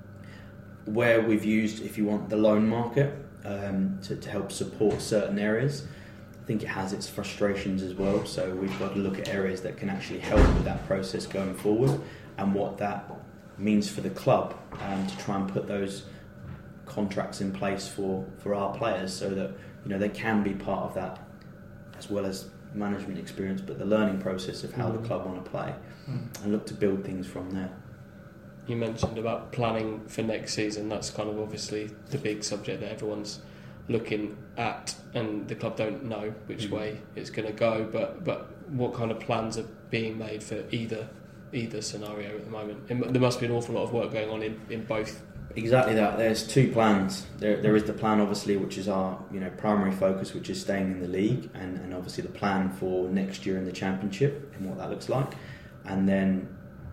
where we've used, if you want, the loan market um, to, to help support certain areas. I think it has its frustrations as well, so we've got to look at areas that can actually help with that process going forward and what that means for the club um, to try and put those contracts in place for, for our players, so that you know they can be part of that, as well as management experience, but the learning process of how mm. the club want to play, mm. and look to build things from there. You mentioned about planning for next season. That's kind of obviously the big subject that everyone's looking at, and the club don't know which mm. way it's going to go. But but what kind of plans are being made for either either scenario at the moment? There must be an awful lot of work going on in, in both. Exactly that. There's two plans. There there is the plan obviously, which is our you know primary focus, which is staying in the league, and, and obviously the plan for next year in the championship and what that looks like. And then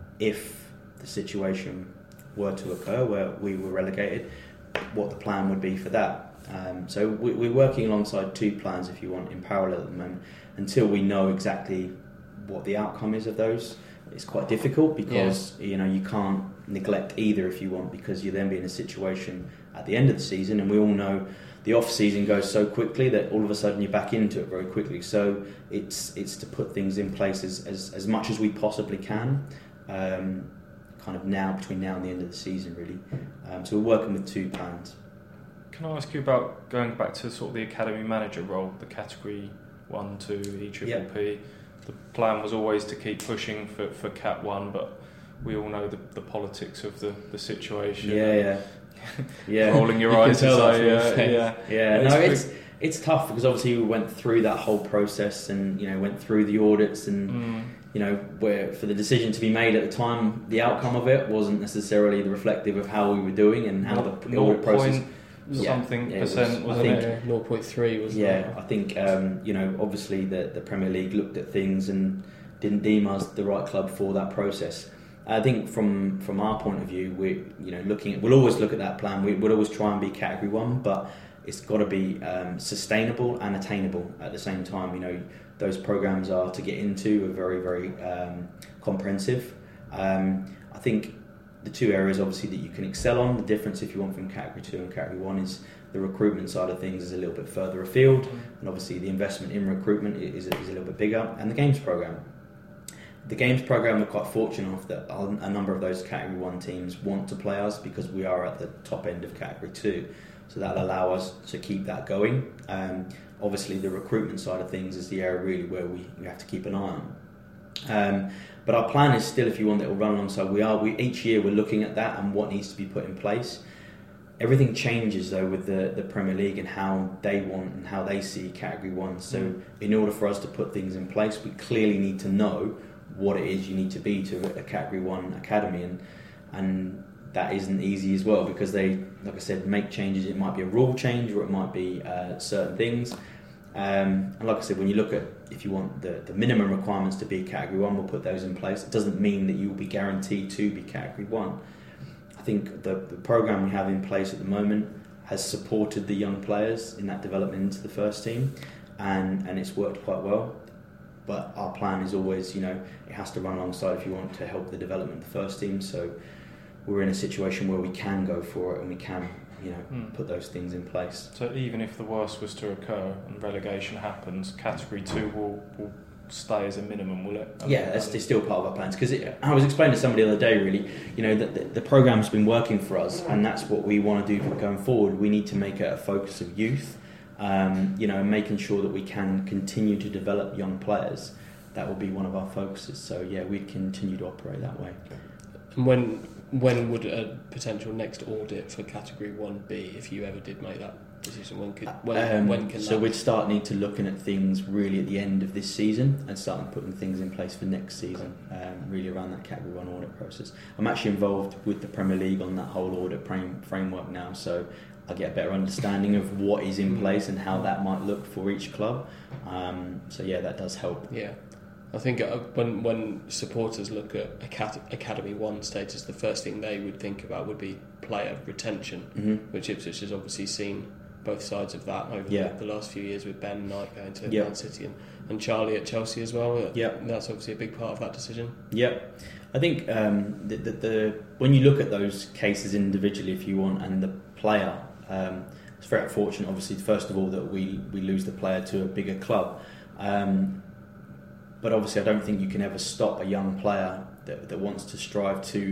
if the situation were to occur where we were relegated, what the plan would be for that. Um, so we, we're working alongside two plans, if you want, in parallel at the moment, until we know exactly what the outcome is of those. It's quite difficult because yeah. you know you can't neglect either, if you want, because you then be in a situation at the end of the season, and we all know the off season goes so quickly that all of a sudden you're back into it very quickly. So it's it's to put things in place as as, as much as we possibly can. Um, kind of now, between now and the end of the season, really. Um, so we're working with two plans. Can I ask you about going back to sort of the academy manager role, the category one, two, E Triple P? The plan was always to keep pushing for, for Cat one, but we all know the, the politics of the, the situation. Yeah, yeah. yeah. Rolling your you eyes as I, uh, yeah. Yeah, no, it's it's tough because obviously we went through that whole process and, you know, went through the audits and, mm. you know, where for the decision to be made at the time, the outcome of it wasn't necessarily reflective of how we were doing and how the, the audit process... something yeah, percent, was, wasn't I think, it? zero point three, wasn't yeah, it? Yeah, I think, um, you know, obviously the, the Premier League looked at things and didn't deem us the right club for that process. I think from from our point of view, we you know looking at, we'll always look at that plan. We, we'll always try and be category one, but it's got to be um, sustainable and attainable at the same time. You know, those programs are to get into are very very um, comprehensive. Um, I think the two areas obviously that you can excel on. The difference, if you want, from category two and category one is the recruitment side of things is a little bit further afield, mm-hmm. and obviously the investment in recruitment is, is a little bit bigger, and the games program. The games program, we're quite fortunate enough that a number of those category one teams want to play us because we are at the top end of category two, so that'll allow us to keep that going. Um, obviously, the recruitment side of things is the area really where we, we have to keep an eye on. Um, but our plan is still, if you want, that will run alongside. We are we each year we're looking at that and what needs to be put in place. Everything changes though with the, the Premier League and how they want and how they see category one. So mm. in order for us to put things in place, we clearly need to know what it is you need to be to a category one academy, and and that isn't easy as well because they, like I said, make changes. It might be a rule change or it might be uh, certain things. Um, and like I said, when you look at, if you want the, the minimum requirements to be category one, we'll put those in place. It doesn't mean that you will be guaranteed to be category one. I think the, the program we have in place at the moment has supported the young players in that development into the first team, and, and it's worked quite well. But our plan is always, you know, it has to run alongside if you want to help the development of the first team. So we're in a situation where we can go for it and we can, you know, mm. put those things in place. So even if the worst was to occur and relegation happens, category two will, will stay as a minimum, will it? I yeah, that's still part of our plans. Because I was explaining to somebody the other day, really, you know, that the, the program's been working for us, and that's what we want to do going forward. We need to make it a focus of youth. Um, you know, making sure that we can continue to develop young players. That will be one of our focuses. So yeah, we'd continue to operate that way. And when when would a potential next audit for category one be if you ever did make that decision? When could when, um, when can so that... we'd start need to looking at things really at the end of this season and starting putting things in place for next season. Um, really around that category one audit process. I'm actually involved with the Premier League on that whole audit frame, framework now. So I get a better understanding of what is in place and how that might look for each club. Um, so yeah, that does help. Yeah, I think uh, when when supporters look at Acad- Academy One status, the first thing they would think about would be player retention, mm-hmm. which Ipswich has obviously seen both sides of that over yeah. the, the last few years with Ben Knight going to yep. Man City and, and Charlie at Chelsea as well. Yeah, that's obviously a big part of that decision. Yep. I think um, the, the, the when you look at those cases individually, if you want, and the player. Um, it's very unfortunate, obviously, first of all, that we, we lose the player to a bigger club. Um, but obviously, I don't think you can ever stop a young player that, that wants to strive to, you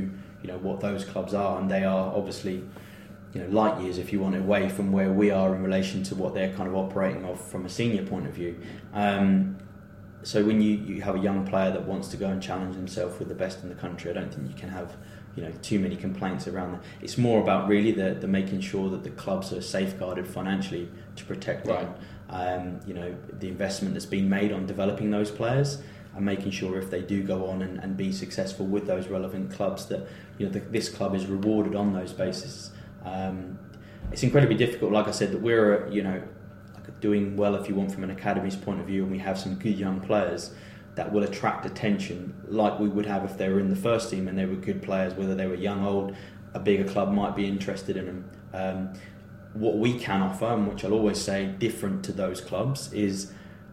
you know what those clubs are, and they are obviously, you know, light years, if you want, away from where we are in relation to what they're kind of operating off from a senior point of view. Um, so when you, you have a young player that wants to go and challenge himself with the best in the country, I don't think you can have, you know, too many complaints around that. It's more about really the, the making sure that the clubs are safeguarded financially to protect right. them. Um, you know, the investment that's been made on developing those players and making sure if they do go on and, and be successful with those relevant clubs, that, you know, the, this club is rewarded on those bases. Um, it's incredibly difficult, like I said, that we're, you know, like doing well, if you want, from an academy's point of view, and we have some good young players that will attract attention like we would have if they were in the first team and they were good players, whether they were young, old, a bigger club might be interested in them. Um, what we can offer, and which I'll always say different to those clubs, is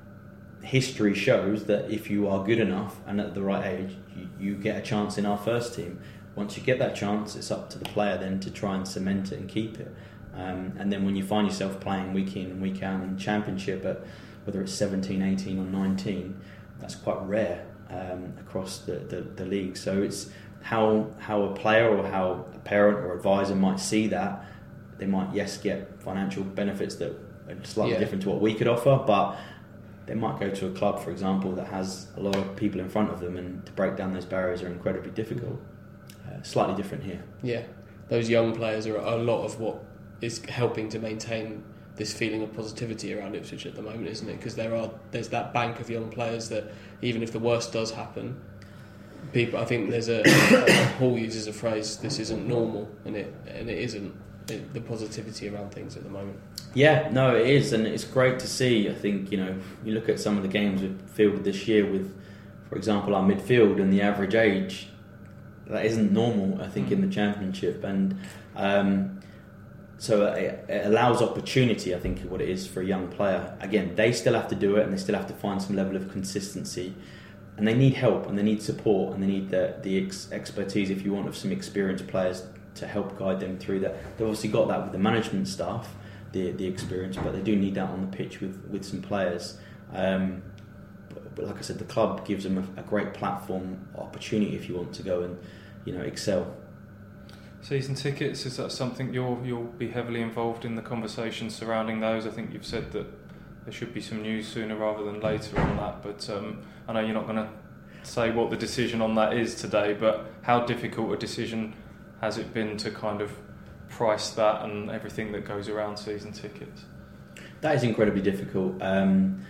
history shows that if you are good enough and at the right age, you, you get a chance in our first team. Once you get that chance, it's up to the player then to try and cement it and keep it. Um, and then when you find yourself playing week in and week out in Championship at whether it's seventeen, eighteen or nineteen, that's quite rare um, across the, the, the league. So it's how how a player or how a parent or advisor might see that. They might, yes, get financial benefits that are slightly yeah. different to what we could offer, but they might go to a club, for example, that has a lot of people in front of them, and to break down those barriers are incredibly difficult. Uh, slightly different here. Yeah, those young players are a lot of what is helping to maintain this feeling of positivity around Ipswich at the moment, isn't it? Because there are there's that bank of young players that even if the worst does happen, people, I think there's a Paul uses a phrase, this isn't normal, and it and it isn't. It, the positivity around things at the moment. Yeah, no, it is, and it's great to see. I think, you know, you look at some of the games we've fielded this year with, for example, our midfield and the average age, that isn't normal, I think, mm. in the Championship, and um, so it, it allows opportunity, I think, is what it is for a young player. Again, they still have to do it, and they still have to find some level of consistency, and they need help, and they need support, and they need the, the ex- expertise, if you want, of some experienced players to help guide them through that. They've obviously got that with the management staff, the the experience, but they do need that on the pitch with, with some players. Um, but, but like I said, the club gives them a, a great platform, opportunity, if you want to go and, you know, excel. Season tickets, is that something you'll you'll be heavily involved in the conversations surrounding those? I think you've said that there should be some news sooner rather than later on that, but um, I know you're not going to say what the decision on that is today, but how difficult a decision has it been to kind of price that and everything that goes around season tickets? That is incredibly difficult. Um,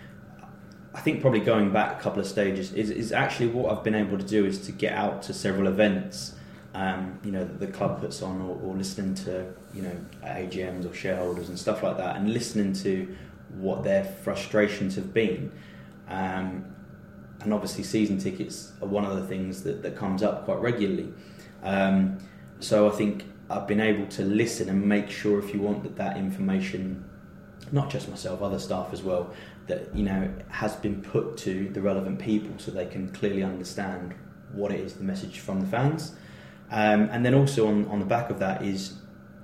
I think probably going back a couple of stages is, is actually what I've been able to do is to get out to several events, um, you know, that the club puts on, or, or listening to, you know, A G Ms or shareholders and stuff like that, and listening to what their frustrations have been. Um, and obviously season tickets are one of the things that, that comes up quite regularly. Um, So I think I've been able to listen and make sure, if you want, that that information, not just myself, other staff as well, that, you know, has been put to the relevant people so they can clearly understand what it is, the message from the fans. Um, and then also on, on the back of that is,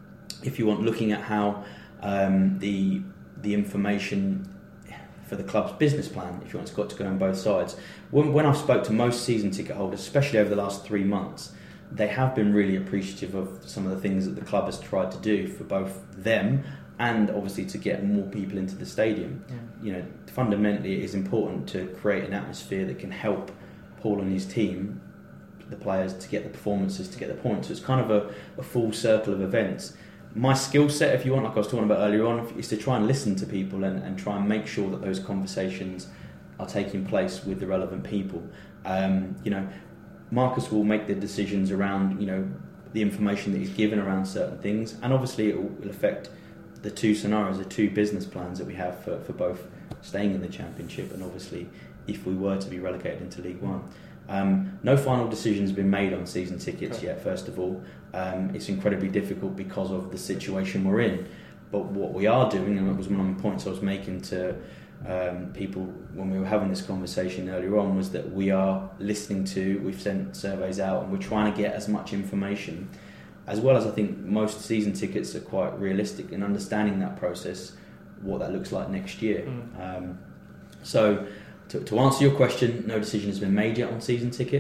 if you want, looking at how um, the the information for the club's business plan, if you want, it's got to go on both sides. When, when I've spoke to most season ticket holders, especially over the last three months, they have been really appreciative of some of the things that the club has tried to do for both them and obviously to get more people into the stadium. Yeah. You know, fundamentally it is important to create an atmosphere that can help Paul and his team, the players, to get the performances, to get the points. So it's kind of a, a full circle of events. My skill set, if you want, like I was talking about earlier on, is to try and listen to people and, and try and make sure that those conversations are taking place with the relevant people. Um, you know, Marcus will make the decisions around, you know, the information that he's given around certain things, and obviously it will affect the two scenarios, the two business plans that we have for, for both staying in the Championship and obviously if we were to be relegated into League One. Um, no final decision has been made on season tickets yet, first of all. Um, it's incredibly difficult because of the situation we're in, but what we are doing, and it was one of the points I was making to Um, people when we were having this conversation earlier on, was that we are listening to, we've sent surveys out and we're trying to get as much information, as well as I think most season tickets are quite realistic in understanding that process, what that looks like next year. Mm. Um, so to, to answer your question, no decision has been made yet on season tickets.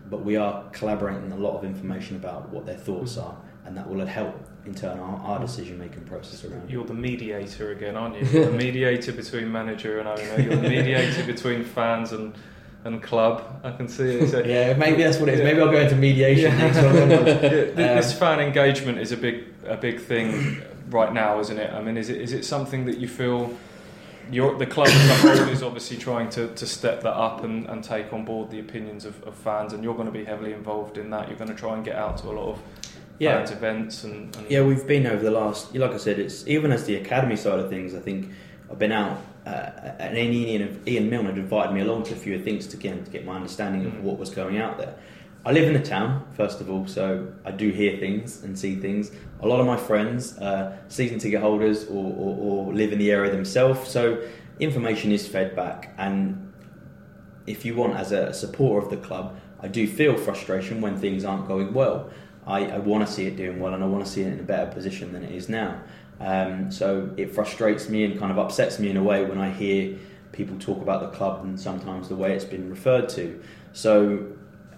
but we are collaborating a lot of information about what their thoughts are, and that will help in turn our, our decision-making process around You're the mediator again, aren't you? You're the mediator between manager and owner. You're the mediator between fans and and club. I can see it. So, yeah, maybe that's what it is. Maybe I'll go into mediation yeah. next one. yeah, this um, fan engagement is a big a big thing right now, isn't it? I mean, is it is it something that you feel you're, the club as a whole is obviously trying to, to step that up and, and take on board the opinions of, of fans, and you're going to be heavily involved in that. You're going to try and get out to a lot of yeah. fans events and, and yeah, we've been over the last, like I said, it's even as the academy side of things. I think I've been out, uh, and Ian, Ian Milne had invited me along to a few things to get to get my understanding of what was going out there. I live in the town, first of all, so I do hear things and see things. A lot of my friends, uh, season ticket holders, or, or, or live in the area themselves, so information is fed back. And if you want, as a supporter of the club, I do feel frustration when things aren't going well. I, I want to see it doing well, and I want to see it in a better position than it is now. Um, so it frustrates me and kind of upsets me in a way when I hear people talk about the club and sometimes the way it's been referred to. So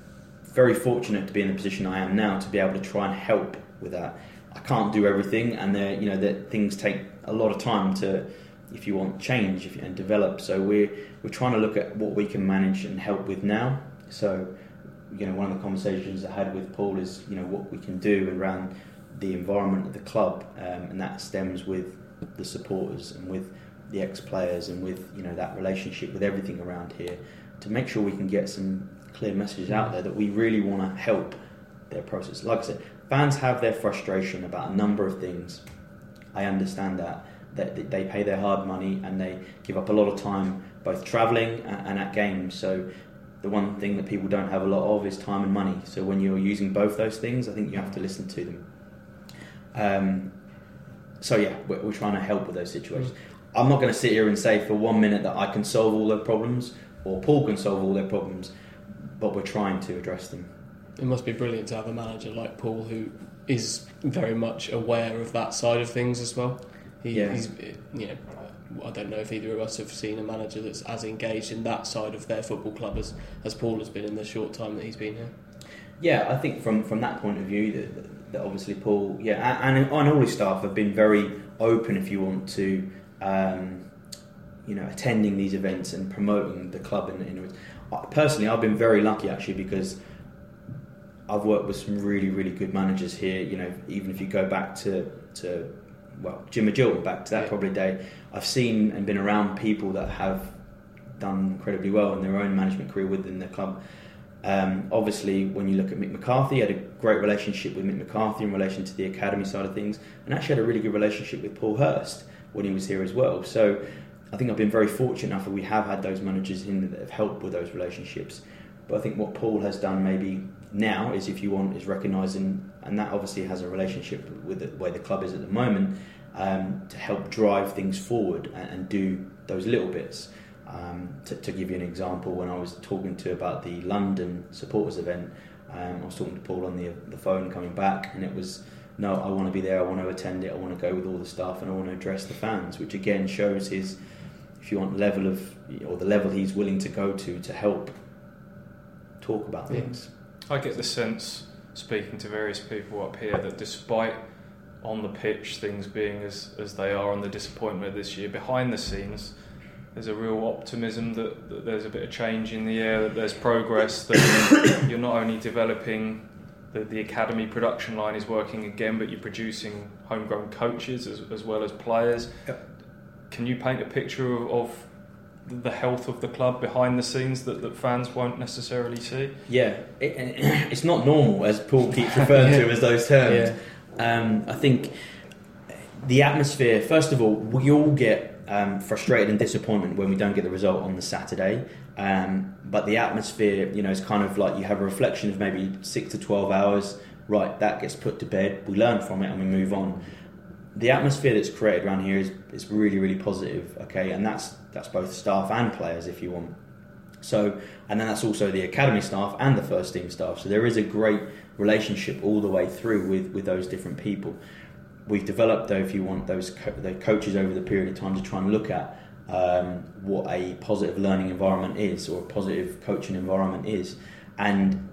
very fortunate to be in the position I am now to be able to try and help with that. I can't do everything, and there, you know, that things take a lot of time to, if you want change if you, and develop. So we're we're trying to look at what we can manage and help with now. So, you know, one of the conversations I had with Paul is, you know, what we can do around the environment of the club, um, and that stems with the supporters and with the ex-players and with, you know, that relationship with everything around here, to make sure we can get some clear message out there that we really want to help their process. Like I said, fans have their frustration about a number of things. I understand that, that they pay their hard money and they give up a lot of time both travelling and at games. So the one thing that people don't have a lot of is time and money. So when you're using both those things, I think you have to listen to them. Um, so yeah, we're, we're trying to help with those situations. I'm not going to sit here and say for one minute that I can solve all their problems or Paul can solve all their problems, but we're trying to address them. It must be brilliant to have a manager like Paul who is very much aware of that side of things as well. He, yeah. He's, you know, I don't know if either of us have seen a manager that's as engaged in that side of their football club as, as Paul has been in the short time that he's been here. Yeah, I think from, from that point of view, that, that obviously Paul, yeah, and, and all his staff have been very open, if you want, to um, you know, attending these events and promoting the club. In, in personally, I've been very lucky actually, because I've worked with some really, really good managers here. You know, even if you go back to to well, Jim Magilton, back to that yeah. probably day, I've seen and been around people that have done incredibly well in their own management career within the club. Um, obviously, when you look at Mick McCarthy, I had a great relationship with Mick McCarthy in relation to the academy side of things, and actually had a really good relationship with Paul Hurst when he was here as well. So I think I've been very fortunate enough that we have had those managers in that have helped with those relationships. But I think what Paul has done maybe now is, if you want, is recognising, and that obviously has a relationship with the way the club is at the moment, um, to help drive things forward and, and do those little bits. Um, to, to give you an example, when I was talking to about the London supporters event, um, I was talking to Paul on the the phone coming back, and it was, no, I want to be there, I want to attend it, I want to go with all the staff, and I want to address the fans, which again shows his, if you want, level of, or the level he's willing to go to to help talk about things. I get the sense, speaking to various people up here, that despite on the pitch things being as, as they are, and the disappointment this year, behind the scenes there's a real optimism that, that there's a bit of change in the air, that there's progress, that you're not only developing, the, the academy production line is working again, but you're producing homegrown coaches as, as well as players. Yep. Can you paint a picture of, of the health of the club behind the scenes that, that fans won't necessarily see? Yeah, it, it's not normal, as Paul keeps referring to as those terms. Yeah. Um, I think the atmosphere, first of all, we all get Um, frustrated and disappointment when we don't get the result on the Saturday, um, but the atmosphere, you know, is kind of like you have a reflection of maybe six to twelve hours. Right, that gets put to bed, we learn from it and we move on. The atmosphere that's created around here is, is really, really positive, okay, and that's that's both staff and players, if you want. So, and then that's also the academy staff and the first team staff. So there is a great relationship all the way through with, with those different people. We've developed, though, if you want, those co- the coaches over the period of time to try and look at um, what a positive learning environment is, or a positive coaching environment is. And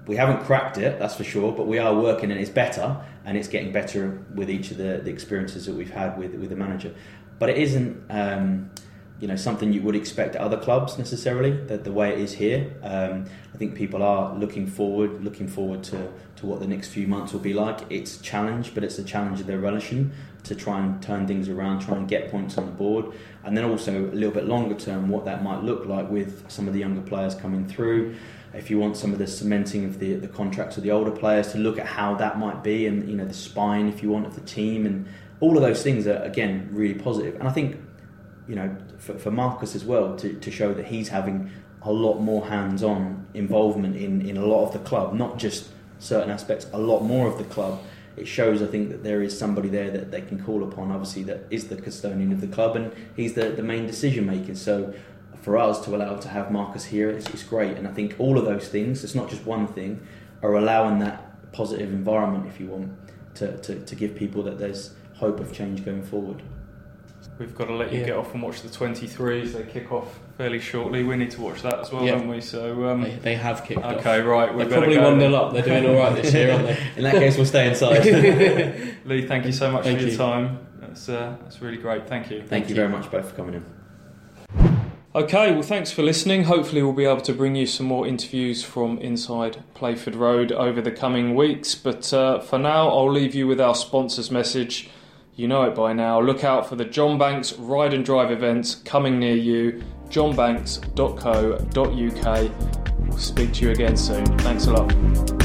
we haven't cracked it, that's for sure, but we are working and it's better, and it's getting better with each of the, the experiences that we've had with with the manager. But it isn't, um, you know, something you would expect at other clubs necessarily, that the way it is here. Um, I think people are looking forward, looking forward to, to what the next few months will be like. It's a challenge, but it's a challenge that they're relishing, to try and turn things around, try and get points on the board. And then also a little bit longer term, what that might look like with some of the younger players coming through. If you want some of the cementing of the, the contracts of the older players, to look at how that might be, and, you know, the spine, if you want, of the team, and all of those things are, again, really positive. And I think, you know, for, for Marcus as well, to, to show that he's having a lot more hands-on involvement in, in a lot of the club, not just certain aspects, a lot more of the club. It shows, I think, that there is somebody there that they can call upon, obviously, that is the custodian of the club, and he's the, the main decision maker. So for us to allow to have Marcus here, it's, it's great. And I think all of those things, it's not just one thing, are allowing that positive environment, if you want, to, to, to give people that there's hope of change going forward. We've got to let you yeah. get off and watch the twenty-threes. They kick off fairly shortly. We need to watch that as well, yeah. don't we? So um, they, they have kicked okay, off. Okay, right. They're probably one nil up. They're doing all right this year, aren't they? In that case, we'll stay inside. Lee, thank you so much thank for your you. time. That's uh, that's really great. Thank you. Thank, Thank you you very much both for coming in. Okay, well, thanks for listening. Hopefully we'll be able to bring you some more interviews from inside Playford Road over the coming weeks. But uh, for now, I'll leave you with our sponsor's message. You know it by now. Look out for the John Banks Ride and Drive events coming near you. john banks dot co dot uk. We'll speak to you again soon. Thanks a lot.